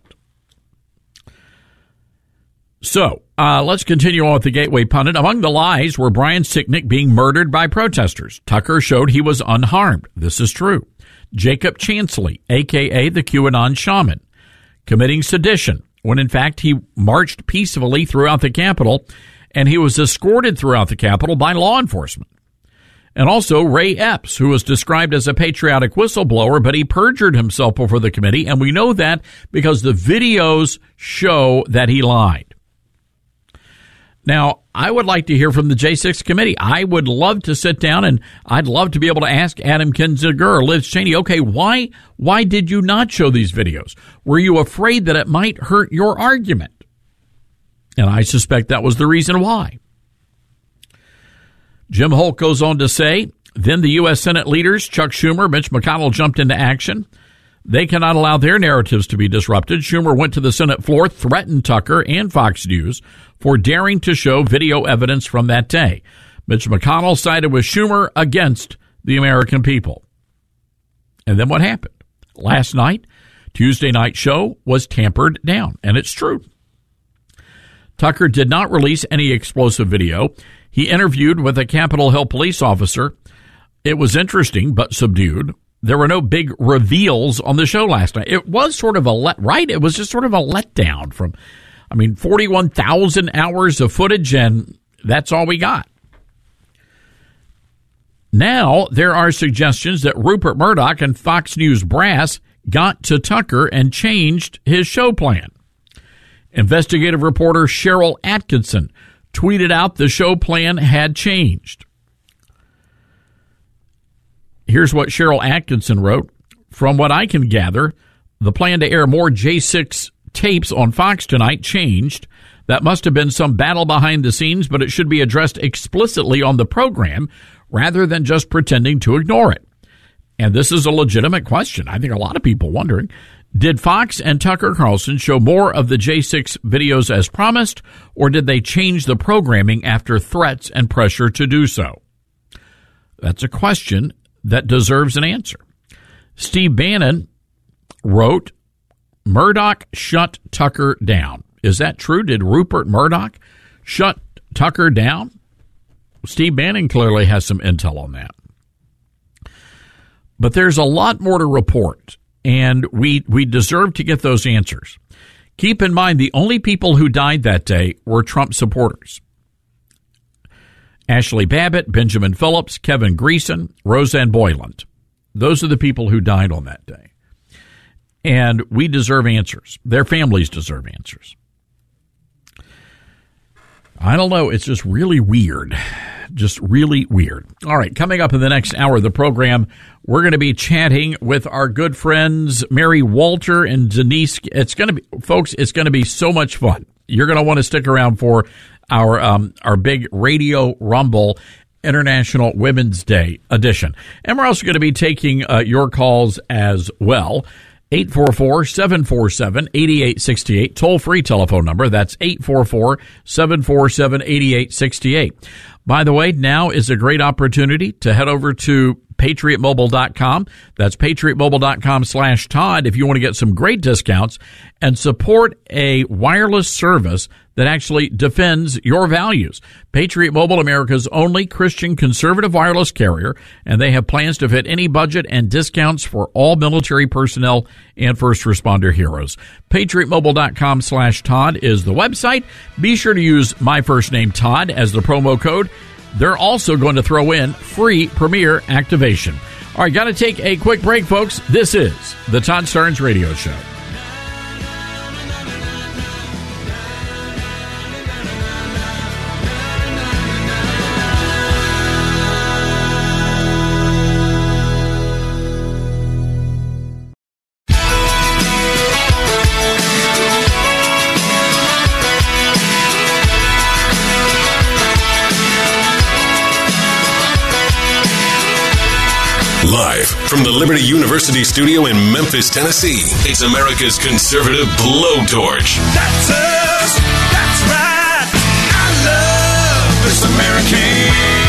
So uh, let's continue on with the Gateway Pundit. Among the lies were Brian Sicknick being murdered by protesters. Tucker showed he was unharmed. This is true. Jacob Chansley, a k a the QAnon shaman, committing sedition when, in fact, he marched peacefully throughout the Capitol, and he was escorted throughout the Capitol by law enforcement. And also Ray Epps, who was described as a patriotic whistleblower, but he perjured himself before the committee, and we know that because the videos show that he lied. Now, I would like to hear from the J six committee. I would love to sit down, and I'd love to be able to ask Adam Kinzinger or Liz Cheney, okay, why why did you not show these videos? Were you afraid that it might hurt your argument? And I suspect that was the reason why. Jim Holt goes on to say, then the U S Senate leaders, Chuck Schumer, Mitch McConnell, jumped into action. They cannot allow their narratives to be disrupted. Schumer went to the Senate floor, threatened Tucker and Fox News for daring to show video evidence from that day. Mitch McConnell sided with Schumer against the American people. And then what happened? Last night, Tuesday night show was tampered down, and it's true. Tucker did not release any explosive video. He interviewed with a Capitol Hill police officer. It was interesting, but subdued. There were no big reveals on the show last night. It was sort of a let, right? It was just sort of a letdown from, I mean, forty-one thousand hours of footage, and that's all we got. Now, there are suggestions that Rupert Murdoch and Fox News brass got to Tucker and changed his show plan. Investigative reporter Cheryl Atkinson tweeted out the show plan had changed. Here's what Cheryl Atkinson wrote. From what I can gather, the plan to air more J six tapes on Fox tonight changed. That must have been some battle behind the scenes, but it should be addressed explicitly on the program rather than just pretending to ignore it. And this is a legitimate question. I think a lot of people wondering, did Fox and Tucker Carlson show more of the J six videos as promised, or did they change the programming after threats and pressure to do so? That's a question that deserves an answer. Steve Bannon wrote, Murdoch shut Tucker down. Is that true? Did Rupert Murdoch shut Tucker down? Steve Bannon clearly has some intel on that. But there's a lot more to report, and we we deserve to get those answers. Keep in mind, the only people who died that day were Trump supporters. Ashley Babbitt, Benjamin Phillips, Kevin Greeson, Roseanne Boyland. Those are the people who died on that day. And we deserve answers. Their families deserve answers. I don't know. It's just really weird. Just really weird. All right. Coming up in the next hour of the program, we're going to be chatting with our good friends, Mary Walter and Denise. It's going to be, folks, it's going to be so much fun. You're going to want to stick around for our, um, our big Radio Rumble International Women's Day edition. And we're also going to be taking uh, your calls as well. eight four four, seven four seven, eight eight six eight, toll-free telephone number. That's eight four four, seven four seven, eight eight six eight. By the way, now is a great opportunity to head over to patriot mobile dot com. That's patriot mobile dot com slash Todd if you want to get some great discounts and support a wireless service that actually defends your values. Patriot Mobile, America's only Christian conservative wireless carrier, and they have plans to fit any budget and discounts for all military personnel and first responder heroes. patriot mobile dot com slash Todd is the website. Be sure to use my first name, Todd, as the promo code. They're also going to throw in free Premier activation. All right, got to take a quick break, folks. This is the Todd Starnes Radio Show. Live from the Liberty University studio in Memphis, Tennessee, it's America's conservative blowtorch. That's us. That's right. I love this American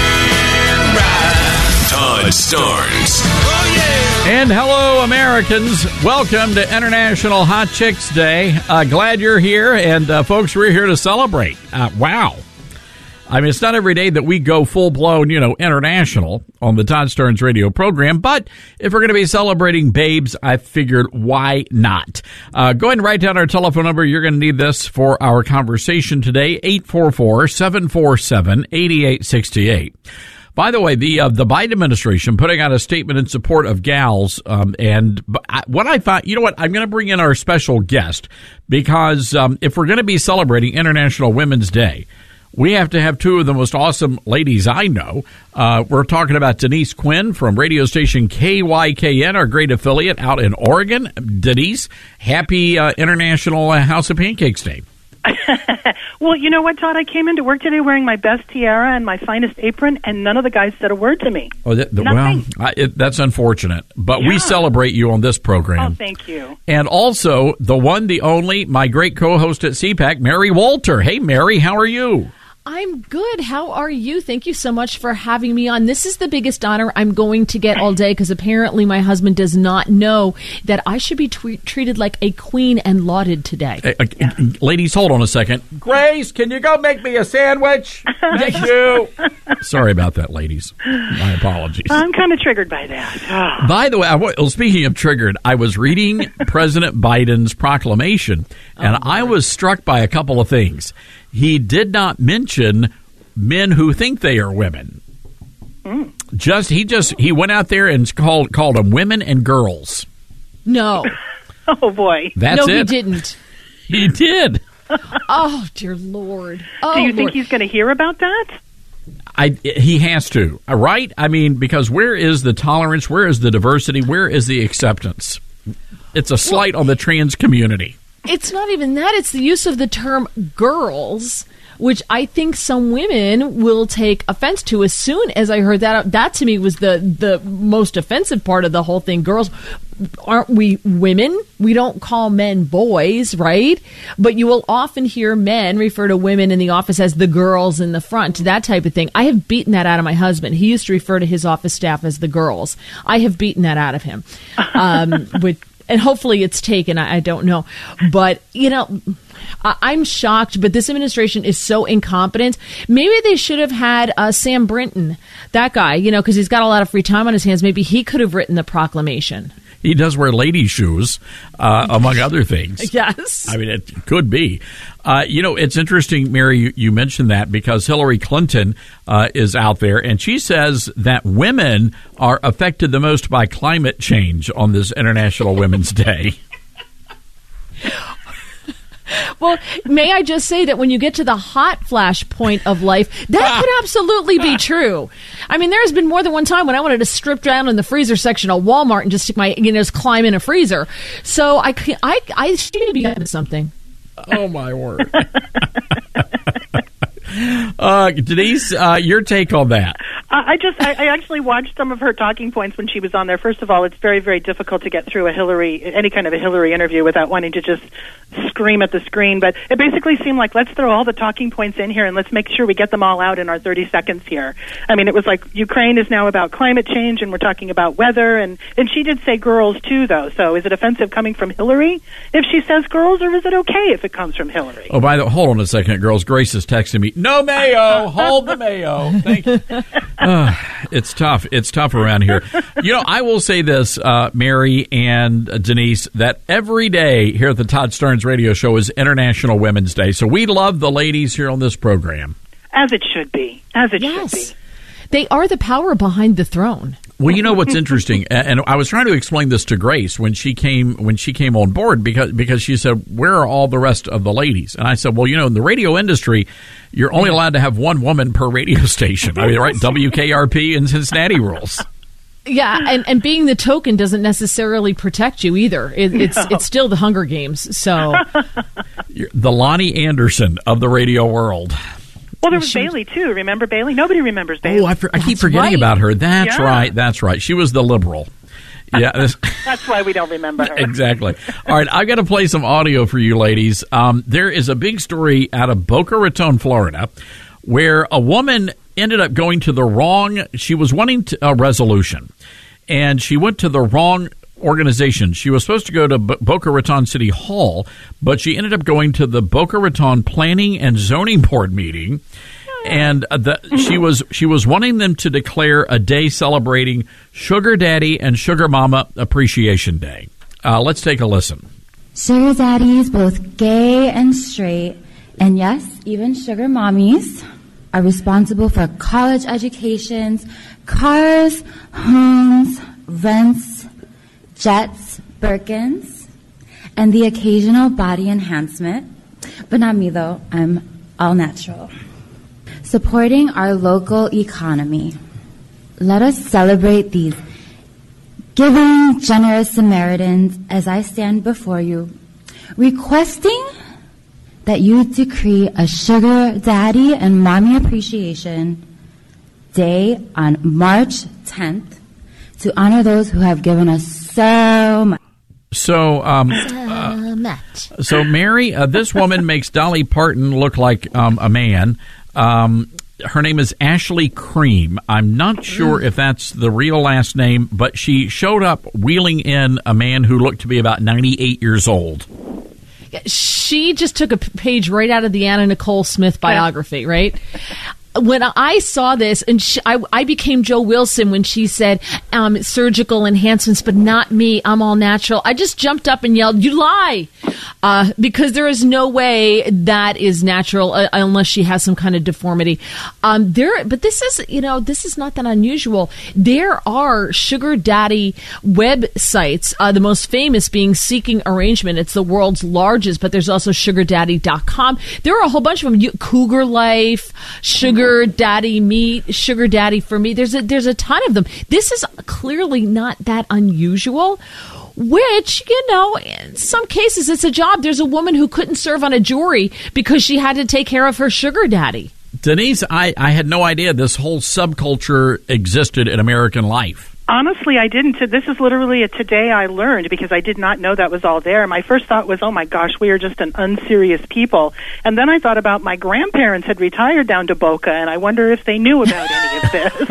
ride. Todd Starnes. Oh, yeah. And hello, Americans. Welcome to International Hot Chicks Day. Uh, glad you're here. And, uh, folks, we're here to celebrate. Uh, wow. I mean, it's not every day that we go full-blown, you know, international on the Todd Starnes radio program, but if we're going to be celebrating babes, I figured why not? Uh, go ahead and write down our telephone number. You're going to need this for our conversation today, eight four four, seven four seven, eight eight six eight. By the way, the uh, the Biden administration putting out a statement in support of gals, um, and I, what I thought, you know what, I'm going to bring in our special guest because um, if we're going to be celebrating International Women's Day, we have to have two of the most awesome ladies I know. Uh, we're talking about Denise Quinn from radio station K Y K N, our great affiliate out in Oregon. Denise, happy uh, International House of Pancakes Day. Well, you know what, Todd? I came into work today wearing my best tiara and my finest apron, and none of the guys said a word to me. Oh, that, well, I, it, that's unfortunate. But yeah. We celebrate you on this program. Oh, thank you. And also, the one, the only, my great co-host at C PAC, Mary Walter. Hey, Mary, how are you? I'm good. How are you? Thank you so much for having me on. This is the biggest honor I'm going to get all day because apparently my husband does not know that I should be t- treated like a queen and lauded today. Uh, uh, yeah. Ladies, hold on a second. Grace, can you go make me a sandwich? Thank you. Sorry about that, ladies. My apologies. I'm kind of triggered by that. Oh. By the way, I, well, speaking of triggered, I was reading President Biden's proclamation, and oh, I was struck by a couple of things. He did not mention men who think they are women. Mm. Just he just he went out there and called called them women and girls. No. Oh boy. That's no, it. he didn't. He did. Oh, dear Lord. Oh, Do you Lord. think he's going to hear about that? I, he has to, right? I mean, because where is the tolerance? Where is the diversity? Where is the acceptance? It's a slight well, on the trans community. It's not even that. It's the use of the term girls, which I think some women will take offense to. As soon as I heard that, that to me was the, the most offensive part of the whole thing. Girls, aren't we women? We don't call men boys, right? But you will often hear men refer to women in the office as the girls in the front, that type of thing. I have beaten that out of my husband. He used to refer to his office staff as the girls. I have beaten that out of him. Um, with, and hopefully it's taken. I, I don't know. But, you know, I, I'm shocked, but this administration is so incompetent. Maybe they should have had uh, Sam Brinton, that guy, you know, because he's got a lot of free time on his hands. Maybe he could have written the proclamation. He does wear lady shoes, uh, among other things. Yes. I mean, it could be. Uh, you know, it's interesting, Mary, you, you mentioned that because Hillary Clinton uh, is out there, and she says that women are affected the most by climate change on this International Women's Day. Well, may I just say that when you get to the hot flash point of life, that could absolutely be true. I mean, there has been more than one time when I wanted to strip down in the freezer section of Walmart and just stick my, you know, just climb in a freezer. So I, I, I seem to be getting something. Oh, my word. uh, Denise, uh, your take on that? I just, I, I actually watched some of her talking points when she was on there. First of all, it's very, very difficult to get through a Hillary, any kind of a Hillary interview without wanting to just scream at the screen. But it basically seemed like, let's throw all the talking points in here and let's make sure we get them all out in our thirty seconds here. I mean, it was like Ukraine is now about climate change and we're talking about weather. And, and she did say girls too, though. So is it offensive coming from Hillary if she says girls, or is it okay if it comes from Hillary? Oh, by the way, hold on a second, girls. Grace is texting me. No mayo. Hold the mayo. Thank you. Uh, it's tough. It's tough around here. You know, I will say this, uh, Mary and uh, Denise, that every day here at the Todd Stearns Radio Show is International Women's Day. So we love the ladies here on this program. As it should be. As it yes. should be. They are the power behind the throne. Well, you know what's interesting, and I was trying to explain this to Grace when she came when she came on board because because she said, "Where are all the rest of the ladies?" And I said, "Well, you know, in the radio industry, you're only allowed to have one woman per radio station. I mean, right? W K R P and Cincinnati rules." Yeah, and, and being the token doesn't necessarily protect you either. It, it's no. it's still the Hunger Games. So, you're the Lonnie Anderson of the radio world. Well, there was she, Bailey, too. Remember Bailey? Nobody remembers Bailey. Oh, I, for, I keep forgetting right. about her. That's yeah. right. That's right. She was the liberal. Yeah, that's why we don't remember her. Exactly. All right, I've got to play some audio for you ladies. Um, there is a big story out of Boca Raton, Florida, where a woman ended up going to the wrong – she was wanting to, a resolution, and she went to the wrong – organization. She was supposed to go to Bo- Boca Raton City Hall, but she ended up going to the Boca Raton Planning and Zoning Board meeting, and the, she was she was wanting them to declare a day celebrating Sugar Daddy and Sugar Mama Appreciation Day. Uh, let's take a listen. Sugar daddies, both gay and straight, and yes, even sugar mommies, are responsible for college educations, cars, homes, rents, jets, Birkins, and the occasional body enhancement. But not me, though. I'm all natural. Supporting our local economy. Let us celebrate these giving, generous Samaritans as I stand before you, requesting that you decree a Sugar Daddy and Mommy Appreciation Day on March tenth to honor those who have given us so much. So, um, so uh, much. So, Mary, uh, this woman makes Dolly Parton look like um, a man. Um, her name is Ashley Cream. I'm not sure if that's the real last name, but she showed up wheeling in a man who looked to be about ninety-eight years old. She just took a page right out of the Anna Nicole Smith biography, right? when I saw this, and she, I, I became Joe Wilson when she said um, surgical enhancements, but not me. I'm all natural. I just jumped up and yelled, "You lie!" Uh, because there is no way that is natural uh, unless she has some kind of deformity. Um, there, but this is, you know, this is not that unusual. There are sugar daddy websites. Uh, the most famous being Seeking Arrangement. It's the world's largest, but there's also sugar daddy dot com. There are a whole bunch of them. You, Cougar Life, Sugar Daddy Meat, Sugar Daddy for Me. There's a there's a ton of them. This is clearly not that unusual, which, you know, in some cases it's a job. There's a woman who couldn't serve on a jury because she had to take care of her sugar daddy. Denise, I, I had no idea this whole subculture existed in American life. Honestly, I didn't. This is literally a today I learned because I did not know that was all there. My first thought was, oh my gosh, we are just an unserious people. And then I thought about my grandparents had retired down to Boca, and I wonder if they knew about any of this.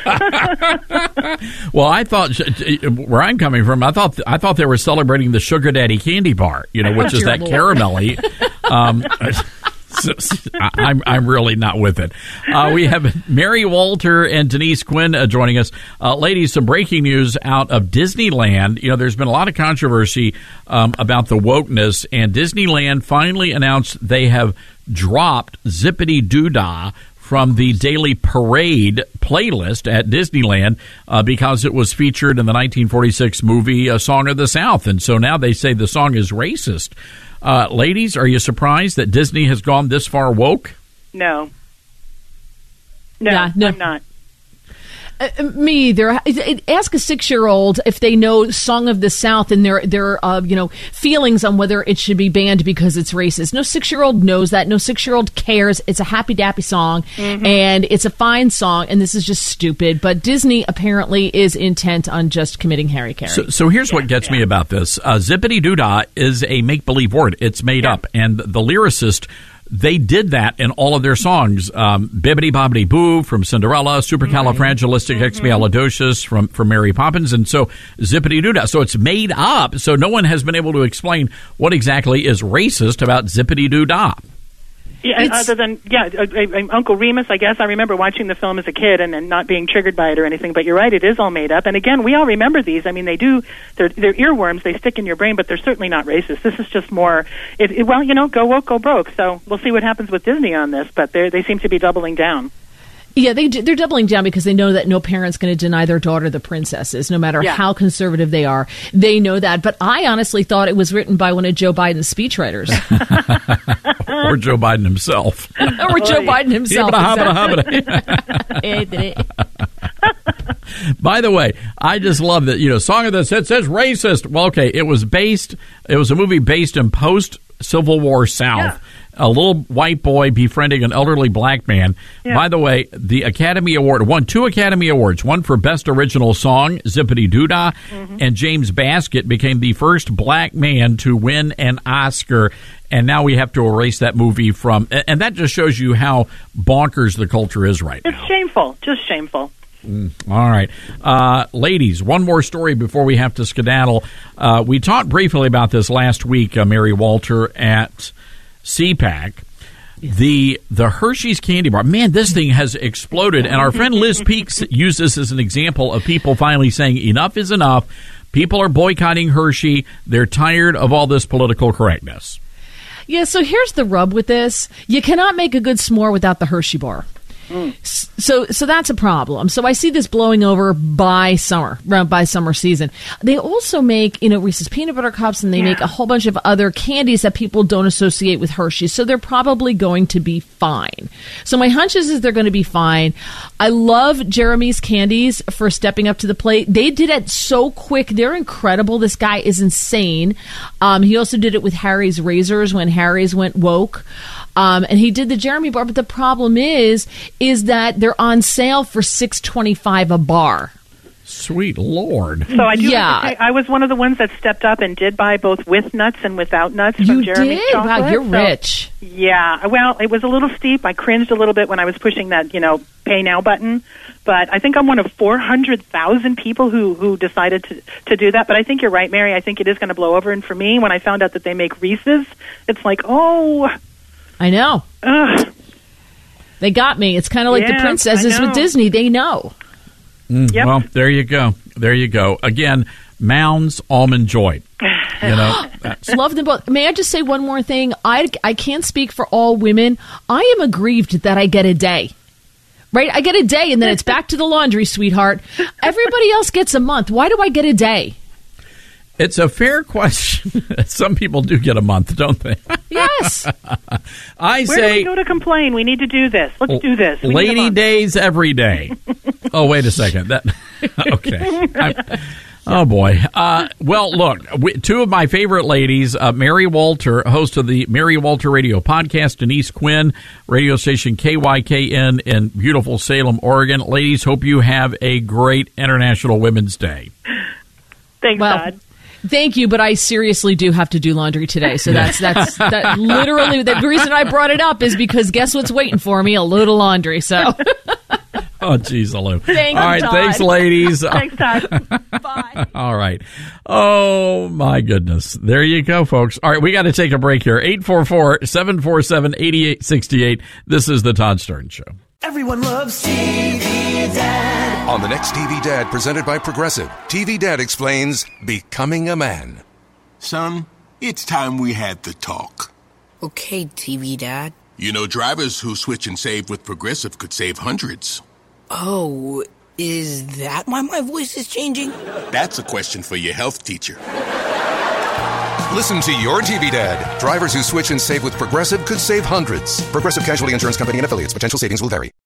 Well, I thought, where I'm coming from, I thought I thought they were celebrating the Sugar Daddy candy bar, you know, which is that caramelly. Um, So, I'm I'm really not with it. Uh, we have Mary Walter and Denise Quinn uh, joining us. Uh, ladies, some breaking news out of Disneyland. You know, there's been a lot of controversy um, about the wokeness, and Disneyland finally announced they have dropped Zippity Doo Dah from the Daily Parade playlist at Disneyland uh, because it was featured in the nineteen forty-six movie A Song of the South. And so now they say the song is racist. Uh, ladies, are you surprised that Disney has gone this far woke? No. No, yeah, no. I'm not. Uh, me either. Ask a six-year-old if they know "Song of the South" and their their uh, you know feelings on whether it should be banned because it's racist. No six-year-old knows that. No six-year-old cares. It's a happy dappy song, mm-hmm. and it's a fine song. And this is just stupid. But Disney apparently is intent on just committing Harry Carey. So, so here's yeah, what gets yeah. me about this: uh, Zippity Doo Dah is a make-believe word. It's made yeah. up, and the lyricist. They did that in all of their songs. Um, Bibbidi Bobbidi Boo from Cinderella, Supercalifragilisticexpialidocious from, from Mary Poppins, and so Zippity Doo Dah. So it's made up, so no one has been able to explain what exactly is racist about Zippity Doo Dah. Yeah, it's, other than, yeah, uh, uh, Uncle Remus, I guess. I remember watching the film as a kid and, and not being triggered by it or anything, but you're right, it is all made up. And again, we all remember these. I mean, they do, they're, they're earworms, they stick in your brain, but they're certainly not racist. This is just more, it, it, well, you know, go woke, go broke. So we'll see what happens with Disney on this, but they seem to be doubling down. Yeah, they, they're doubling down because they know that no parent's going to deny their daughter the princesses, no matter yeah. how conservative they are. They know that. But I honestly thought it was written by one of Joe Biden's speechwriters. Or Joe Biden himself. Or Joe Biden himself. By the way, I just love that, you know, Song of the South says racist. Well, okay, it was based, it was a movie based in post-Civil War South. Yeah. A little white boy befriending an elderly black man. Yeah. By the way, the Academy Award won two Academy Awards, one for Best Original Song, Zippity Doo Dah, mm-hmm. and James Baskett became the first black man to win an Oscar. And now we have to erase that movie from, and that just shows you how bonkers the culture is right it's now. It's shameful, just shameful. Mm, all right. Uh, ladies, one more story before we have to skedaddle. Uh, we talked briefly about this last week, uh, Mary Walter, at C PAC. The the Hershey's candy bar, man, this thing has exploded. And our friend Liz Peaks used this as an example of people finally saying enough is enough. People are boycotting Hershey. They're tired of all this political correctness. Yeah, so here's the rub with this. You cannot make a good s'more without the Hershey bar. Mm. So, so that's a problem. So I see this blowing over by summer, by summer season. They also make, you know, Reese's peanut butter cups, and they yeah. make a whole bunch of other candies that people don't associate with Hershey. So they're probably going to be fine. So my hunch is, is they're going to be fine. I love Jeremy's Candies for stepping up to the plate. They did it so quick. They're incredible. This guy is insane. Um, he also did it with Harry's Razors when Harry's went woke. Um, and he did the Jeremy bar, but the problem is, is that they're on sale for six twenty-five a bar. Sweet Lord. So I do yeah. have to say, I was one of the ones that stepped up and did buy both with nuts and without nuts from you Jeremy's did? Chocolate. Wow, you're so, rich. Yeah. Well, it was a little steep. I cringed a little bit when I was pushing that, you know, pay now button. But I think I'm one of four hundred thousand people who, who decided to, to do that. But I think you're right, Mary. I think it is going to blow over. And for me, when I found out that they make Reese's, it's like, oh... I know. Ugh. They got me. It's kind of like Yeah, the princesses I know. with Disney. They know. Mm, Yep. Well, there you go. There you go. Again, Mounds Almond Joy. You know, that's- Love them both. May I just say one more thing? I, I can't speak for all women. I am aggrieved that I get a day. Right? I get a day and then it's back to the laundry, sweetheart. Everybody else gets a month. Why do I get a day? it's a fair question. Some people do get a month, don't they? Yes. I Where say do we go to complain? We need to do this. Let's do this. We need a Lady month. days every day. Oh, wait a second. That okay. I, oh boy. Uh, well, look, we, two of my favorite ladies, uh, Mary Walter, host of the Mary Walter Radio podcast, Denise Quinn, radio station K Y K N in beautiful Salem, Oregon. Ladies, hope you have a great International Women's Day. Thanks, Well, Todd. Thank you, but I seriously do have to do laundry today. So that's that's that. Literally, the reason I brought it up is because guess what's waiting for me? A load of laundry. So. Oh, geez, Lou. Thanks, All right, Todd. thanks, ladies. Thanks, Todd. Bye. All right. Oh, my goodness. There you go, folks. All right, we got to take a break here. eight four four, seven four seven, eight eight six eight. This is the Todd Stern Show. Everyone loves T V Dad. On the next T V Dad, presented by Progressive, T V Dad explains becoming a man. Son, it's time we had the talk. Okay, T V Dad. You know, drivers who switch and save with Progressive could save hundreds. Oh, is that why my voice is changing? That's a question for your health teacher. Listen to your T V Dad. Drivers who switch and save with Progressive could save hundreds. Progressive Casualty Insurance Company and affiliates. Potential savings will vary.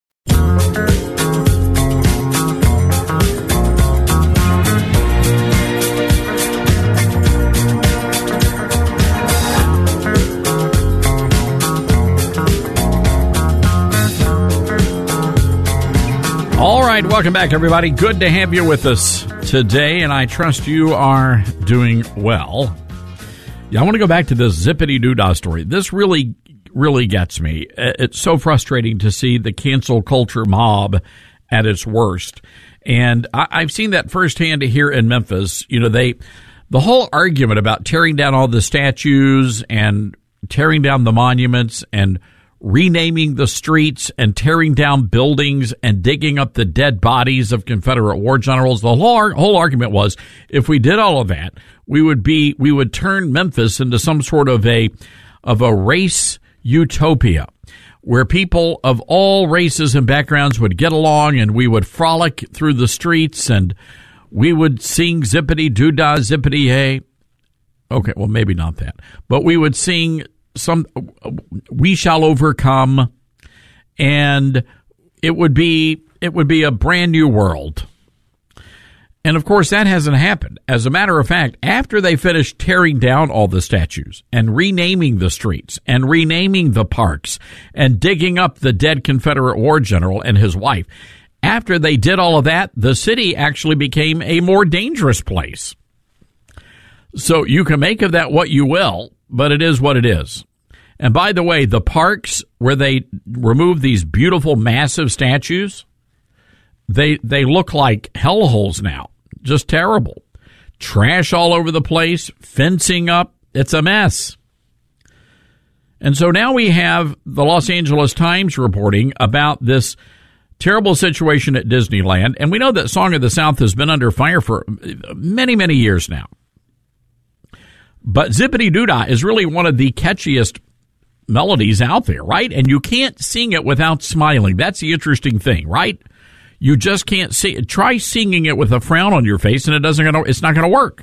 All right, welcome back, everybody. Good to have you with us today, and I trust you are doing well. Yeah, I want to go back to this Zippity Doodah story. This really, really gets me. It's so frustrating to see the cancel culture mob at its worst. And I, I've seen that firsthand here in Memphis. You know, they, the whole argument about tearing down all the statues and tearing down the monuments and renaming the streets and tearing down buildings and digging up the dead bodies of Confederate war generals. The whole, whole argument was if we did all of that, we would be, we would turn Memphis into some sort of a, of a race utopia where people of all races and backgrounds would get along and we would frolic through the streets and we would sing zippity doodah, zippity hey. Okay, well, maybe not that, but we would sing some we shall overcome, and it would be it would be a brand new world. And of course that hasn't happened. As a matter of fact, after they finished tearing down all the statues and renaming the streets and renaming the parks and digging up the dead Confederate war general and his wife, after they did all of that, the city actually became a more dangerous place. So you can make of that what you will, but it is what it is. And by the way, the parks where they remove these beautiful, massive statues, they they look like hellholes now. Just terrible. Trash all over the place, fencing up. It's a mess. And so now we have the Los Angeles Times reporting about this terrible situation at Disneyland. And we know that Song of the South has been under fire for many, many years now. But Zippity Doodah is really one of the catchiest melodies out there, right? And you can't sing it without smiling. That's the interesting thing, right? You just can't see it. Try singing it with a frown on your face, and it doesn't. Gonna, it's not going to work.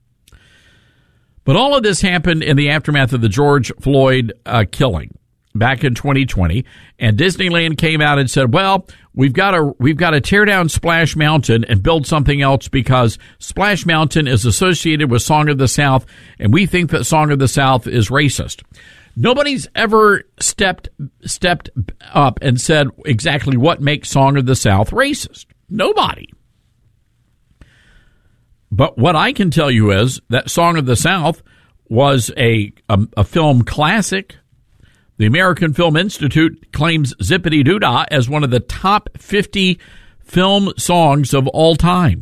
But all of this happened in the aftermath of the George Floyd uh, killing back in twenty twenty, and Disneyland came out and said, "Well, we've got to we've got to tear down Splash Mountain and build something else because Splash Mountain is associated with Song of the South, and we think that Song of the South is racist." Nobody's ever stepped stepped up and said exactly what makes Song of the South racist. Nobody. But what I can tell you is that Song of the South was a a, a film classic. The American Film Institute claims Zippity Doodah as one of the top fifty film songs of all time.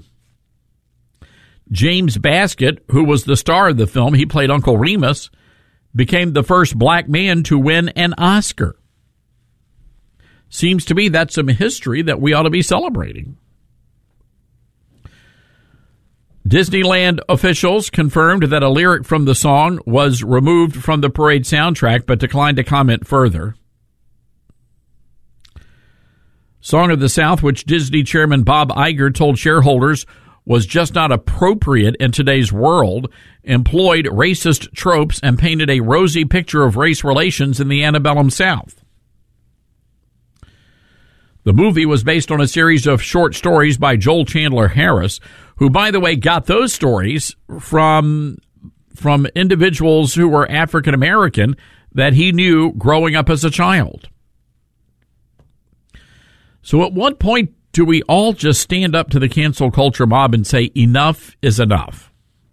James Baskett, who was the star of the film, he played Uncle Remus, became the first black man to win an Oscar. seems to be that's some history that we ought to be celebrating. Disneyland officials confirmed that a lyric from the song was removed from the parade soundtrack, but declined to comment further. Song of the South, which Disney chairman Bob Iger told shareholders was just not appropriate in today's world, employed racist tropes and painted a rosy picture of race relations in the antebellum South. The movie was based on a series of short stories by Joel Chandler Harris, who, by the way, got those stories from from individuals who were African American that he knew growing up as a child. So at what point do we all just stand up to the cancel culture mob and say enough is enough?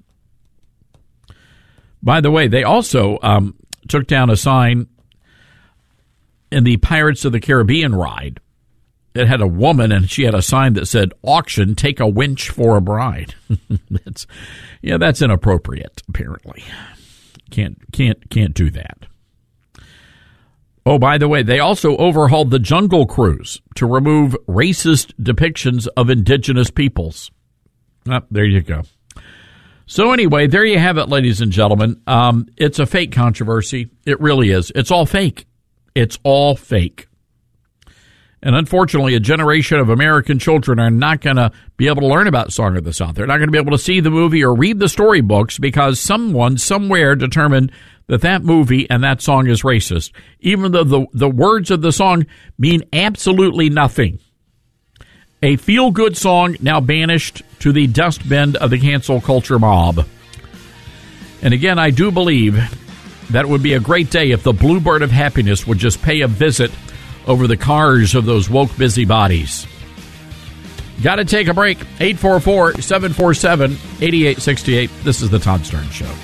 By the way, they also um, took down a sign in the Pirates of the Caribbean ride. It had a woman, and she had a sign that said, "Auction, take a winch for a bride." That's, yeah, that's inappropriate, apparently. Can't, can't, can't do that. Oh, by the way, they also overhauled the Jungle Cruise to remove racist depictions of indigenous peoples. Oh, there you go. So anyway, there you have it, ladies and gentlemen. Um, it's a fake controversy. It really is. It's all fake. It's all fake. And unfortunately, a generation of American children are not going to be able to learn about Song of the South. They're not going to be able to see the movie or read the storybooks because someone somewhere determined that that movie and that song is racist, even though the, the words of the song mean absolutely nothing. A feel-good song now banished to the dustbin of the cancel culture mob. And again, I do believe that it would be a great day if the Bluebird of Happiness would just pay a visit over the cars of those woke busybodies. Got to take a break. eight four four, seven four seven, eight eight six eight. This is the Todd Stern Show.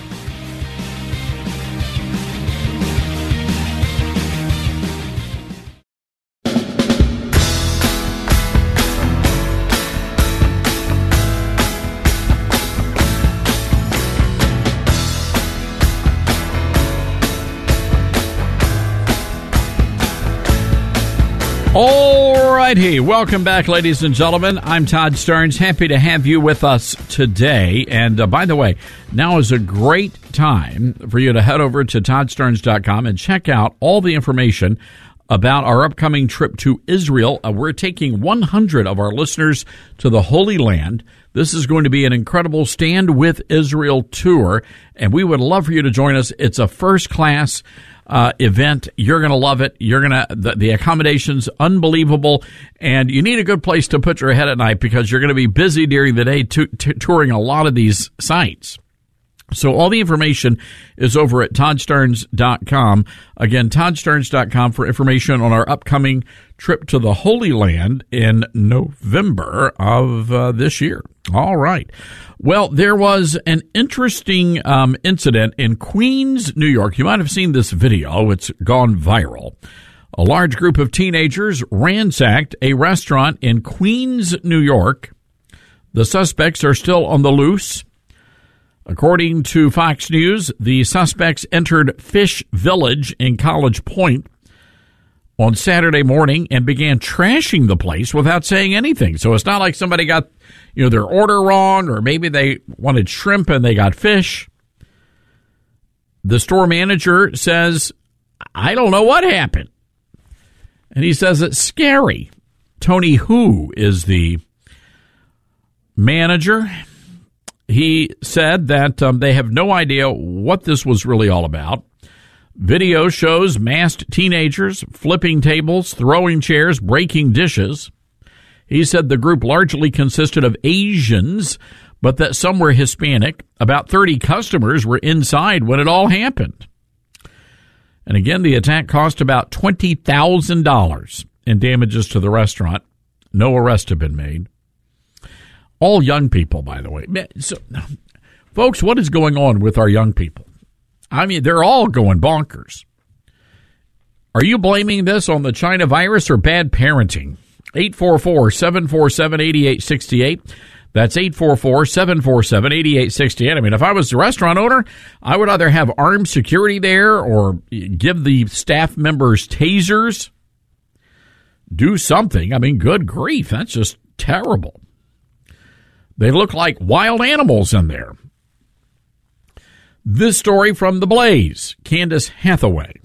All righty. Welcome back, ladies and gentlemen. I'm Todd Stearns. Happy to have you with us today. And uh, by the way, now is a great time for you to head over to todd stearns dot com and check out all the information about our upcoming trip to Israel. Uh, we're taking one hundred of our listeners to the Holy Land. This is going to be an incredible Stand with Israel tour, and we would love for you to join us. It's a first-class Uh, event. You're going to love it. You're going to, the, the accommodations, unbelievable. And you need a good place to put your head at night because you're going to be busy during the day to, to, touring a lot of these sites. So all the information is over at todd stearns dot com. Again, todd stearns dot com for information on our upcoming trip to the Holy Land in November of uh, this year. All right. Well, there was an interesting um, incident in Queens, New York. You might have seen this video. It's gone viral. A large group of teenagers ransacked a restaurant in Queens, New York. The suspects are still on the loose. According to Fox News, the suspects entered Fish Village in College Point on Saturday morning and began trashing the place without saying anything. So it's not like somebody got, you know, their order wrong, or maybe they wanted shrimp and they got fish. The store manager says, "I don't know what happened." And he says it's scary. Tony Hu is the manager. He said that um, they have no idea what this was really all about. Video shows masked teenagers flipping tables, throwing chairs, breaking dishes. He said the group largely consisted of Asians, but that some were Hispanic. About thirty customers were inside when it all happened. And again, the attack cost about twenty thousand dollars in damages to the restaurant. No arrests have been made. All young people, by the way. So, folks, what is going on with our young people? I mean, they're all going bonkers. Are you blaming this on the China virus or bad parenting? eight four four, seven four seven, eight eight six eight. That's eight four four, seven four seven, eight eight six eight. I mean, if I was the restaurant owner, I would either have armed security there or give the staff members tasers. do something. I mean, good grief, that's just terrible. They look like wild animals in there. This story from The Blaze, Candace Hathaway.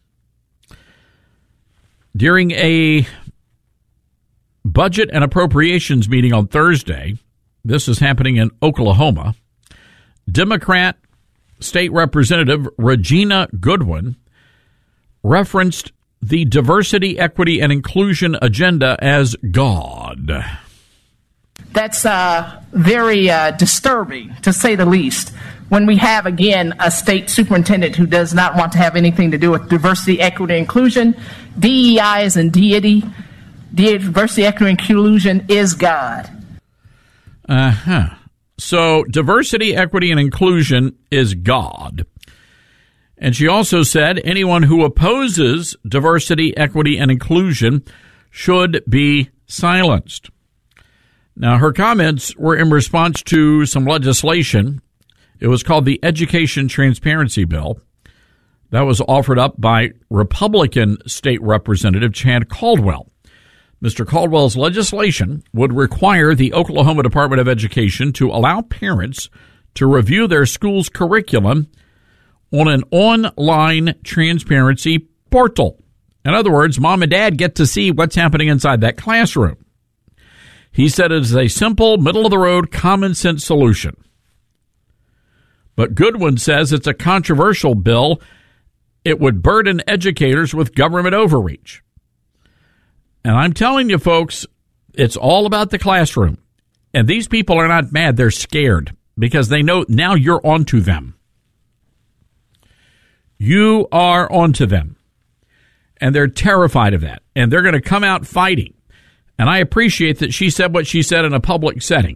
During a budget and appropriations meeting on Thursday, this is happening in Oklahoma, Democrat State Representative Regina Goodwin referenced the diversity, equity, and inclusion agenda as God. That's uh, very uh, disturbing, to say the least, when we have, again, a state superintendent who does not want to have anything to do with diversity, equity, and inclusion. D E I is in deity. Diversity, equity, and inclusion is God. Uh-huh. So diversity, equity, and inclusion is God. And she also said anyone who opposes diversity, equity, and inclusion should be silenced. Now, her comments were in response to some legislation. It was called the Education Transparency Bill. That was offered up by Republican State Representative Chad Caldwell. Mister Caldwell's legislation would require the Oklahoma Department of Education to allow parents to review their school's curriculum on an online transparency portal. In other words, mom and dad get to see what's happening inside that classroom. He said it is a simple, middle-of-the-road, common-sense solution. But Goodwin says it's a controversial bill. It would burden educators with government overreach. And I'm telling you, folks, it's all about the classroom. And these people are not mad. They're scared because they know now you're onto them. You are onto them. And they're terrified of that. And they're going to come out fighting. And I appreciate that she said what she said in a public setting.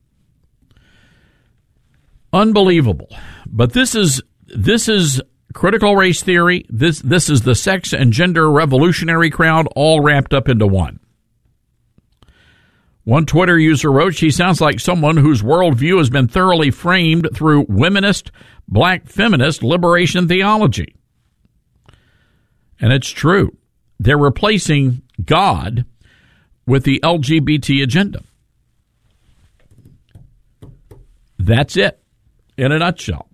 Unbelievable. But this is this is critical race theory. This this is the sex and gender revolutionary crowd all wrapped up into one. One Twitter user wrote, she sounds like someone whose worldview has been thoroughly framed through womanist, black feminist liberation theology. And it's true. They're replacing God with the L G B T agenda. That's it, in a nutshell.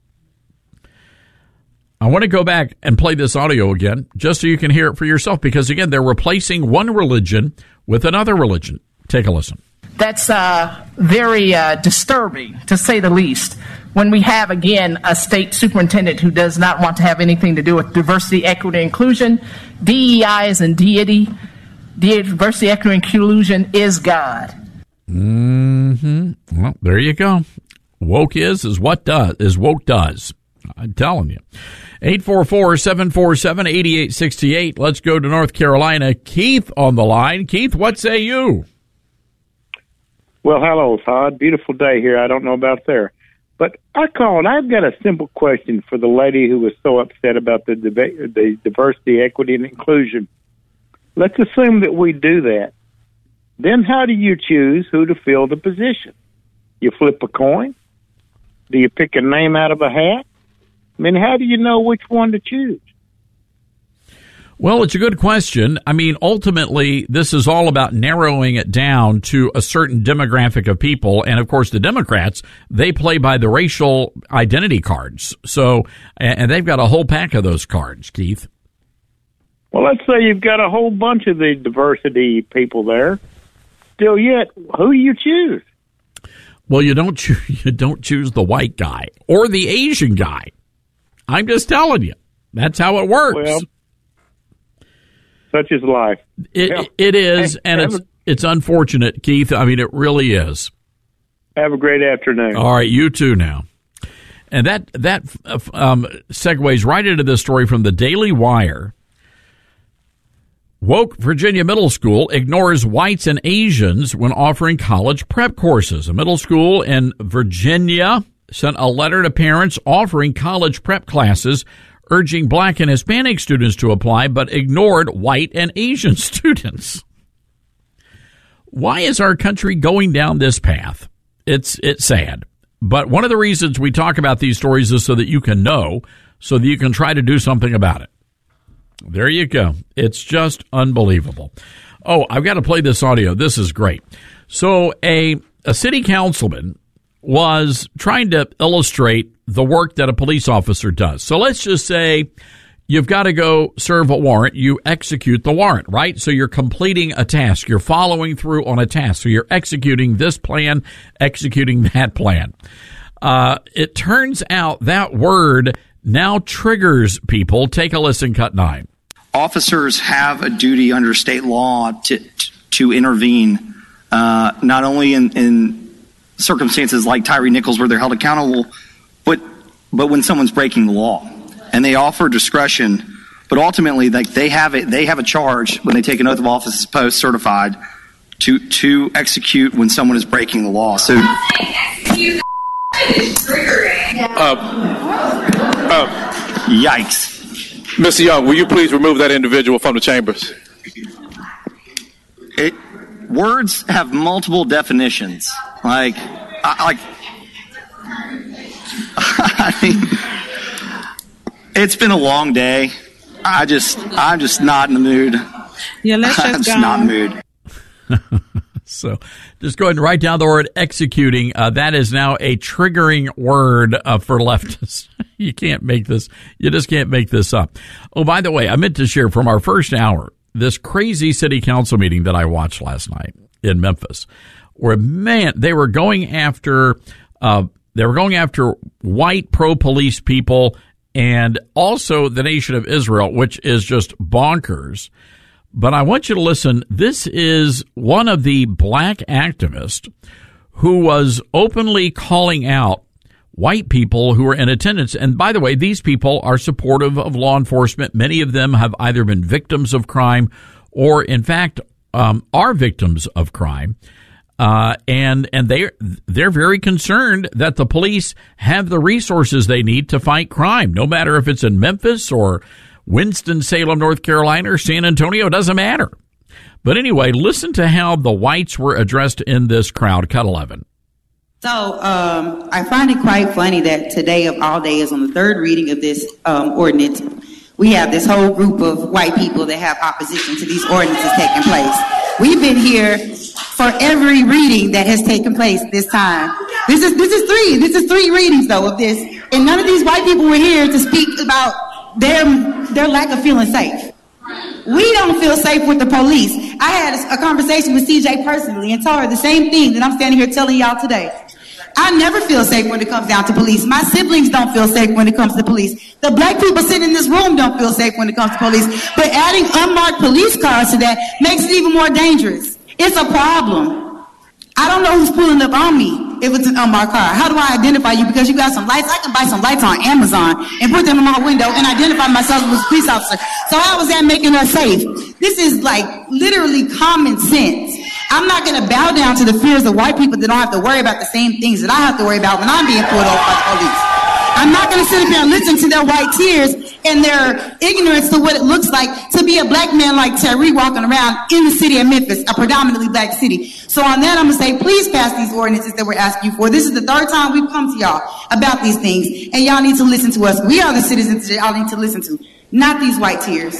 I want to go back and play this audio again, just so you can hear it for yourself, because, again, they're replacing one religion with another religion. Take a listen. That's uh, very uh, disturbing, to say the least, when we have, again, a state superintendent who does not want to have anything to do with diversity, equity, and inclusion. D E I is in deity. Diversity, equity, and inclusion is God. Mm-hmm. Well, there you go. Woke is is what does is woke does. I'm telling you. eight four four, seven four seven, eight eight six eight. Let's go to North Carolina. Keith on the line. Keith, what say you? Well, hello, Todd. Beautiful day here. I don't know about there. But I called. I've got a simple question for the lady who was so upset about the debate, the diversity, equity, and inclusion. Let's assume that we do that. Then how do you choose who to fill the position? You flip a coin? Do you pick a name out of a hat? I mean, how do you know which one to choose? Well, it's a good question. I mean, ultimately, this is all about narrowing it down to a certain demographic of people. And, of course, the Democrats, they play by the racial identity cards. So, and they've got a whole pack of those cards, Keith. Well, let's say you've got a whole bunch of the diversity people there. Still yet, who do you choose? Well, you don't cho- you don't choose the white guy or the Asian guy. I'm just telling you. That's how it works. Well, such is life. It, well, it is, hey, and it's a, it's unfortunate, Keith. I mean, it really is. Have a great afternoon. All right, you too now. And that, that um, segues right into this story from the Daily Wire. Woke Virginia Middle School ignores whites and Asians when offering college prep courses. A middle school in Virginia sent a letter to parents offering college prep classes, urging black and Hispanic students to apply, but ignored white and Asian students. Why is our country going down this path? It's it's sad. But one of the reasons we talk about these stories is so that you can know, so that you can try to do something about it. There you go. It's just unbelievable. Oh, I've got to play this audio. This is great. So a a city councilman was trying to illustrate the work that a police officer does. So let's just say you've got to go serve a warrant. You execute the warrant, right? So you're completing a task. You're following through on a task. So you're executing this plan, executing that plan. Uh, it turns out that word now triggers people. Take a listen, cut nine. Officers have a duty under state law to to intervene, uh, not only in, in circumstances like Tyree Nichols where they're held accountable, but but when someone's breaking the law, and they offer discretion. But ultimately, like they have it, they have a charge when they take an oath of office post certified to to execute when someone is breaking the law. So, uh, uh, yikes. Mister Young, will you please remove that individual from the chambers? It words have multiple definitions. Like, I, like, I mean, it's been a long day. I just, I'm just not in the mood. Yeah, let's just I'm just go. not in the mood. So just go ahead and write down the word executing. Uh, that is now a triggering word uh, for leftists. You can't make this. You just can't make this up. Oh, by the way, I meant to share from our first hour, this crazy city council meeting that I watched last night in Memphis, where, man, they were going after, uh, they were going after white pro-police people and also the nation of Israel, which is just bonkers. But I want you to listen. This is one of the black activists who was openly calling out white people who were in attendance. And by the way, these people are supportive of law enforcement. Many of them have either been victims of crime or, in fact, um, are victims of crime. Uh, and, and they, they're very concerned that the police have the resources they need to fight crime, no matter if it's in Memphis or Winston-Salem, North Carolina, or San Antonio, doesn't matter. But anyway, listen to how the whites were addressed in this crowd. Cut eleven. So um, I find it quite funny that today of all days, on the third reading of this um, ordinance, we have this whole group of white people that have opposition to these ordinances taking place. We've been here for every reading that has taken place this time. This is this is three. This is three readings, though, of this. And none of these white people were here to speak about their their lack of feeling safe. We don't feel safe with the police. I had a conversation with C J personally and told her the same thing that I'm standing here telling y'all today. I never feel safe when it comes down to police. My siblings don't feel safe when it comes to police. The black people sitting in this room don't feel safe when it comes to police. But adding unmarked police cars to that makes it even more dangerous. It's a problem. I don't know who's pulling up on me if it's an unmarked car. How do I identify you? Because you got some lights. I can buy some lights on Amazon and put them in my window and identify myself as a police officer. So how is that making us safe? This is like literally common sense. I'm not going to bow down to the fears of white people that don't have to worry about the same things that I have to worry about when I'm being pulled over by the police. I'm not going to sit up here and listen to their white tears and their ignorance to what it looks like to be a black man like Tyree walking around in the city of Memphis, a predominantly black city. So on that, I'm going to say, please pass these ordinances that we're asking you for. This is the third time we've come to y'all about these things, and y'all need to listen to us. We are the citizens that y'all need to listen to, not these white tears.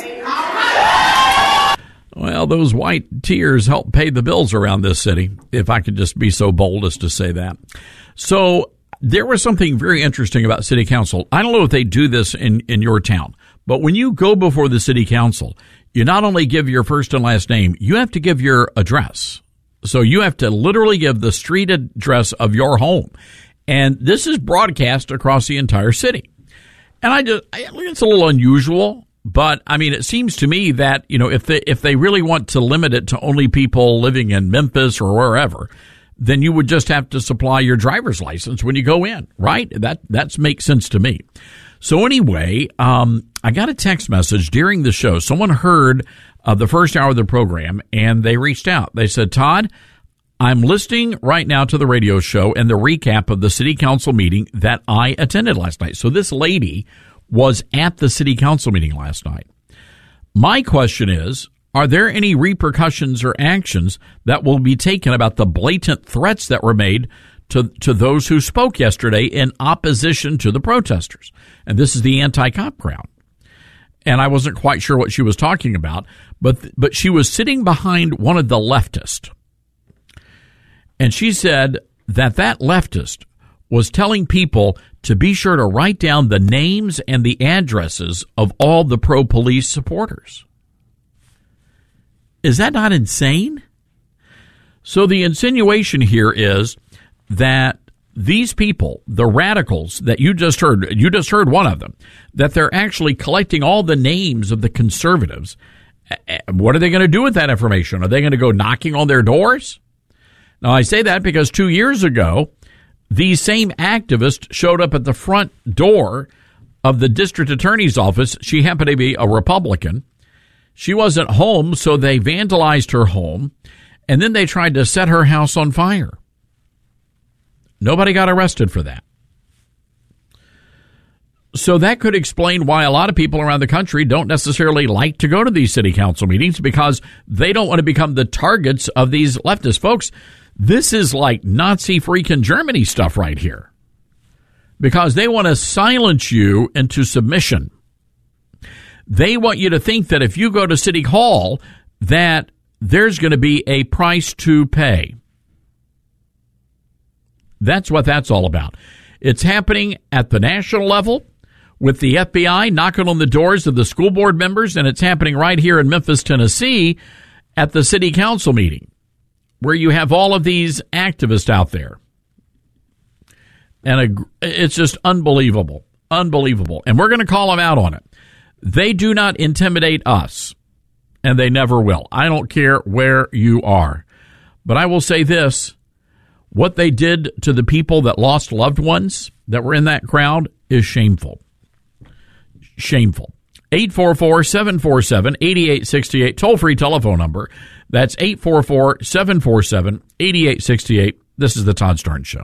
Well, those white tears help pay the bills around this city, if I could just be so bold as to say that. So there was something very interesting about city council. I don't know if they do this in, in your town, but when you go before the city council, you not only give your first and last name, you have to give your address. So you have to literally give the street address of your home. And this is broadcast across the entire city. And I just, I, it's a little unusual, but I mean, it seems to me that, you know, if they, if they really want to limit it to only people living in Memphis or wherever, then you would just have to supply your driver's license when you go in, right? That, that makes sense to me. So anyway, um, I got a text message during the show. Someone heard uh, the first hour of the program and they reached out. They said, Todd, I'm listening right now to the radio show and the recap of the city council meeting that I attended last night. So this lady was at the city council meeting last night. My question is, are there any repercussions or actions that will be taken about the blatant threats that were made to, to those who spoke yesterday in opposition to the protesters? And this is the anti-cop crowd. and I wasn't quite sure what she was talking about, but but she was sitting behind one of the leftists, and she said that that leftist was telling people to be sure to write down the names and the addresses of all the pro-police supporters. Is that not insane? So the insinuation here is that these people, the radicals that you just heard, you just heard one of them, that they're actually collecting all the names of the conservatives. What are they going to do with that information? Are they going to go knocking on their doors? Now, I say that because two years ago, these same activists showed up at the front door of the district attorney's office. She happened to be a Republican. She wasn't home, so they vandalized her home, and then they tried to set her house on fire. Nobody got arrested for that. So that could explain why a lot of people around the country don't necessarily like to go to these city council meetings, because they don't want to become the targets of these leftist folks. This is like Nazi freaking Germany stuff right here, because they want to silence you into submission. They want you to think that if you go to City Hall, that there's going to be a price to pay. That's what that's all about. It's happening at the national level with the F B I knocking on the doors of the school board members, and it's happening right here in Memphis, Tennessee at the city council meeting, where you have all of these activists out there. And it's just unbelievable, unbelievable. And we're going to call them out on it. They do not intimidate us, and they never will. I don't care where you are. But I will say this. What they did to the people that lost loved ones that were in that crowd is shameful. Shameful. eight four four, seven four seven, eight eight six eight, toll-free telephone number. That's eight four four, seven four seven, eight eight six eight. This is the Todd Starnes Show.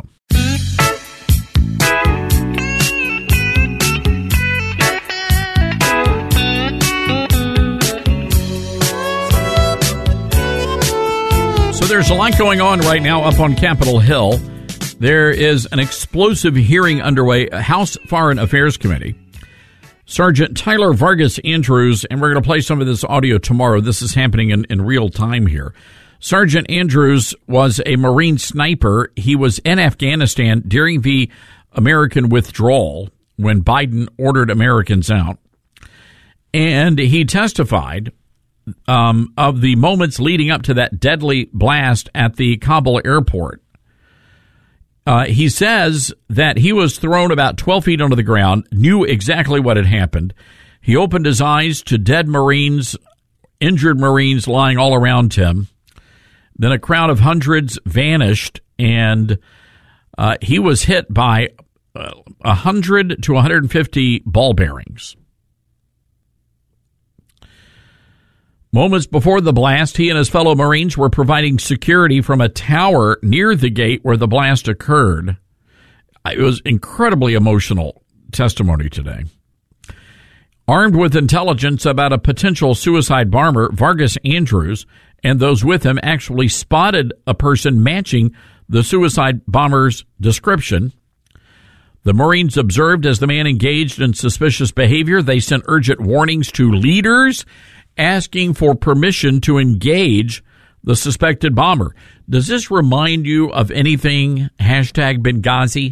So there's a lot going on right now up on Capitol Hill. There is an explosive hearing underway, House Foreign Affairs Committee. Sergeant Tyler Vargas Andrews, and we're going to play some of this audio tomorrow. This is happening in, in real time here. Sergeant Andrews was a Marine sniper. He was in Afghanistan during the American withdrawal when Biden ordered Americans out. And he testified um, of the moments leading up to that deadly blast at the Kabul airport. Uh, he says that he was thrown about twelve feet onto the ground, knew exactly what had happened. He opened his eyes to dead Marines, injured Marines lying all around him. Then a crowd of hundreds vanished, and uh, he was hit by uh, one hundred to one hundred fifty ball bearings. Moments before the blast, he and his fellow Marines were providing security from a tower near the gate where the blast occurred. It was incredibly emotional testimony today. Armed with intelligence about a potential suicide bomber, Vargas Andrews and those with him actually spotted a person matching the suicide bomber's description. The Marines observed as the man engaged in suspicious behavior. They sent urgent warnings to leaders asking for permission to engage the suspected bomber. Does this remind you of anything hashtag Benghazi?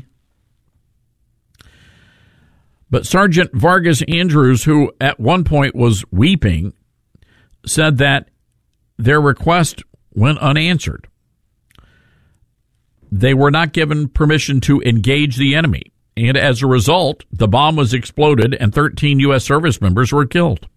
But Sergeant Vargas Andrews, who at one point was weeping, said that their request went unanswered. They were not given permission to engage the enemy. And as a result, the bomb was exploded and thirteen U S service members were killed.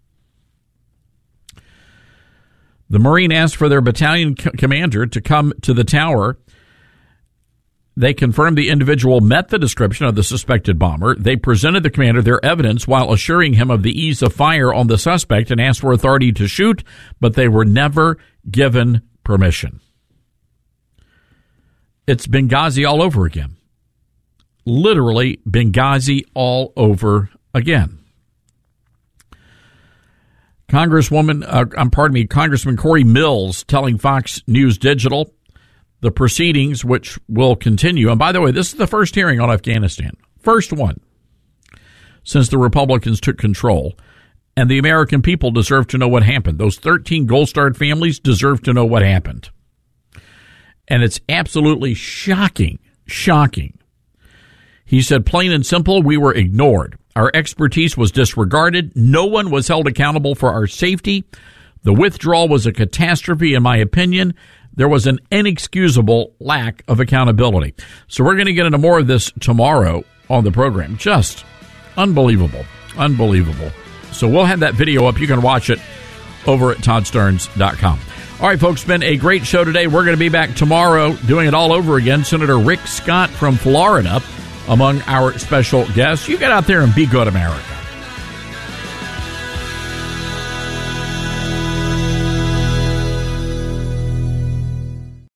The Marine asked for their battalion c- commander to come to the tower. They confirmed the individual met the description of the suspected bomber. They presented the commander their evidence while assuring him of the ease of fire on the suspect and asked for authority to shoot, but they were never given permission. It's Benghazi all over again. Literally Benghazi all over again. Congresswoman, uh, um, pardon me, Congressman Corey Mills telling Fox News Digital the proceedings, which will continue. And by the way, this is the first hearing on Afghanistan. First one since the Republicans took control. And the American people deserve to know what happened. Those thirteen Gold-Starred families deserve to know what happened. And it's absolutely shocking, shocking. He said, plain and simple, we were ignored. Our expertise was disregarded. No one was held accountable for our safety. The withdrawal was a catastrophe, in my opinion. There was an inexcusable lack of accountability. So we're going to get into more of this tomorrow on the program. Just unbelievable. Unbelievable. So we'll have that video up. You can watch it over at todd starnes dot com. All right, folks, been a great show today. We're going to be back tomorrow doing it all over again. Senator Rick Scott from Florida among our special guests. You get out there and be good, America.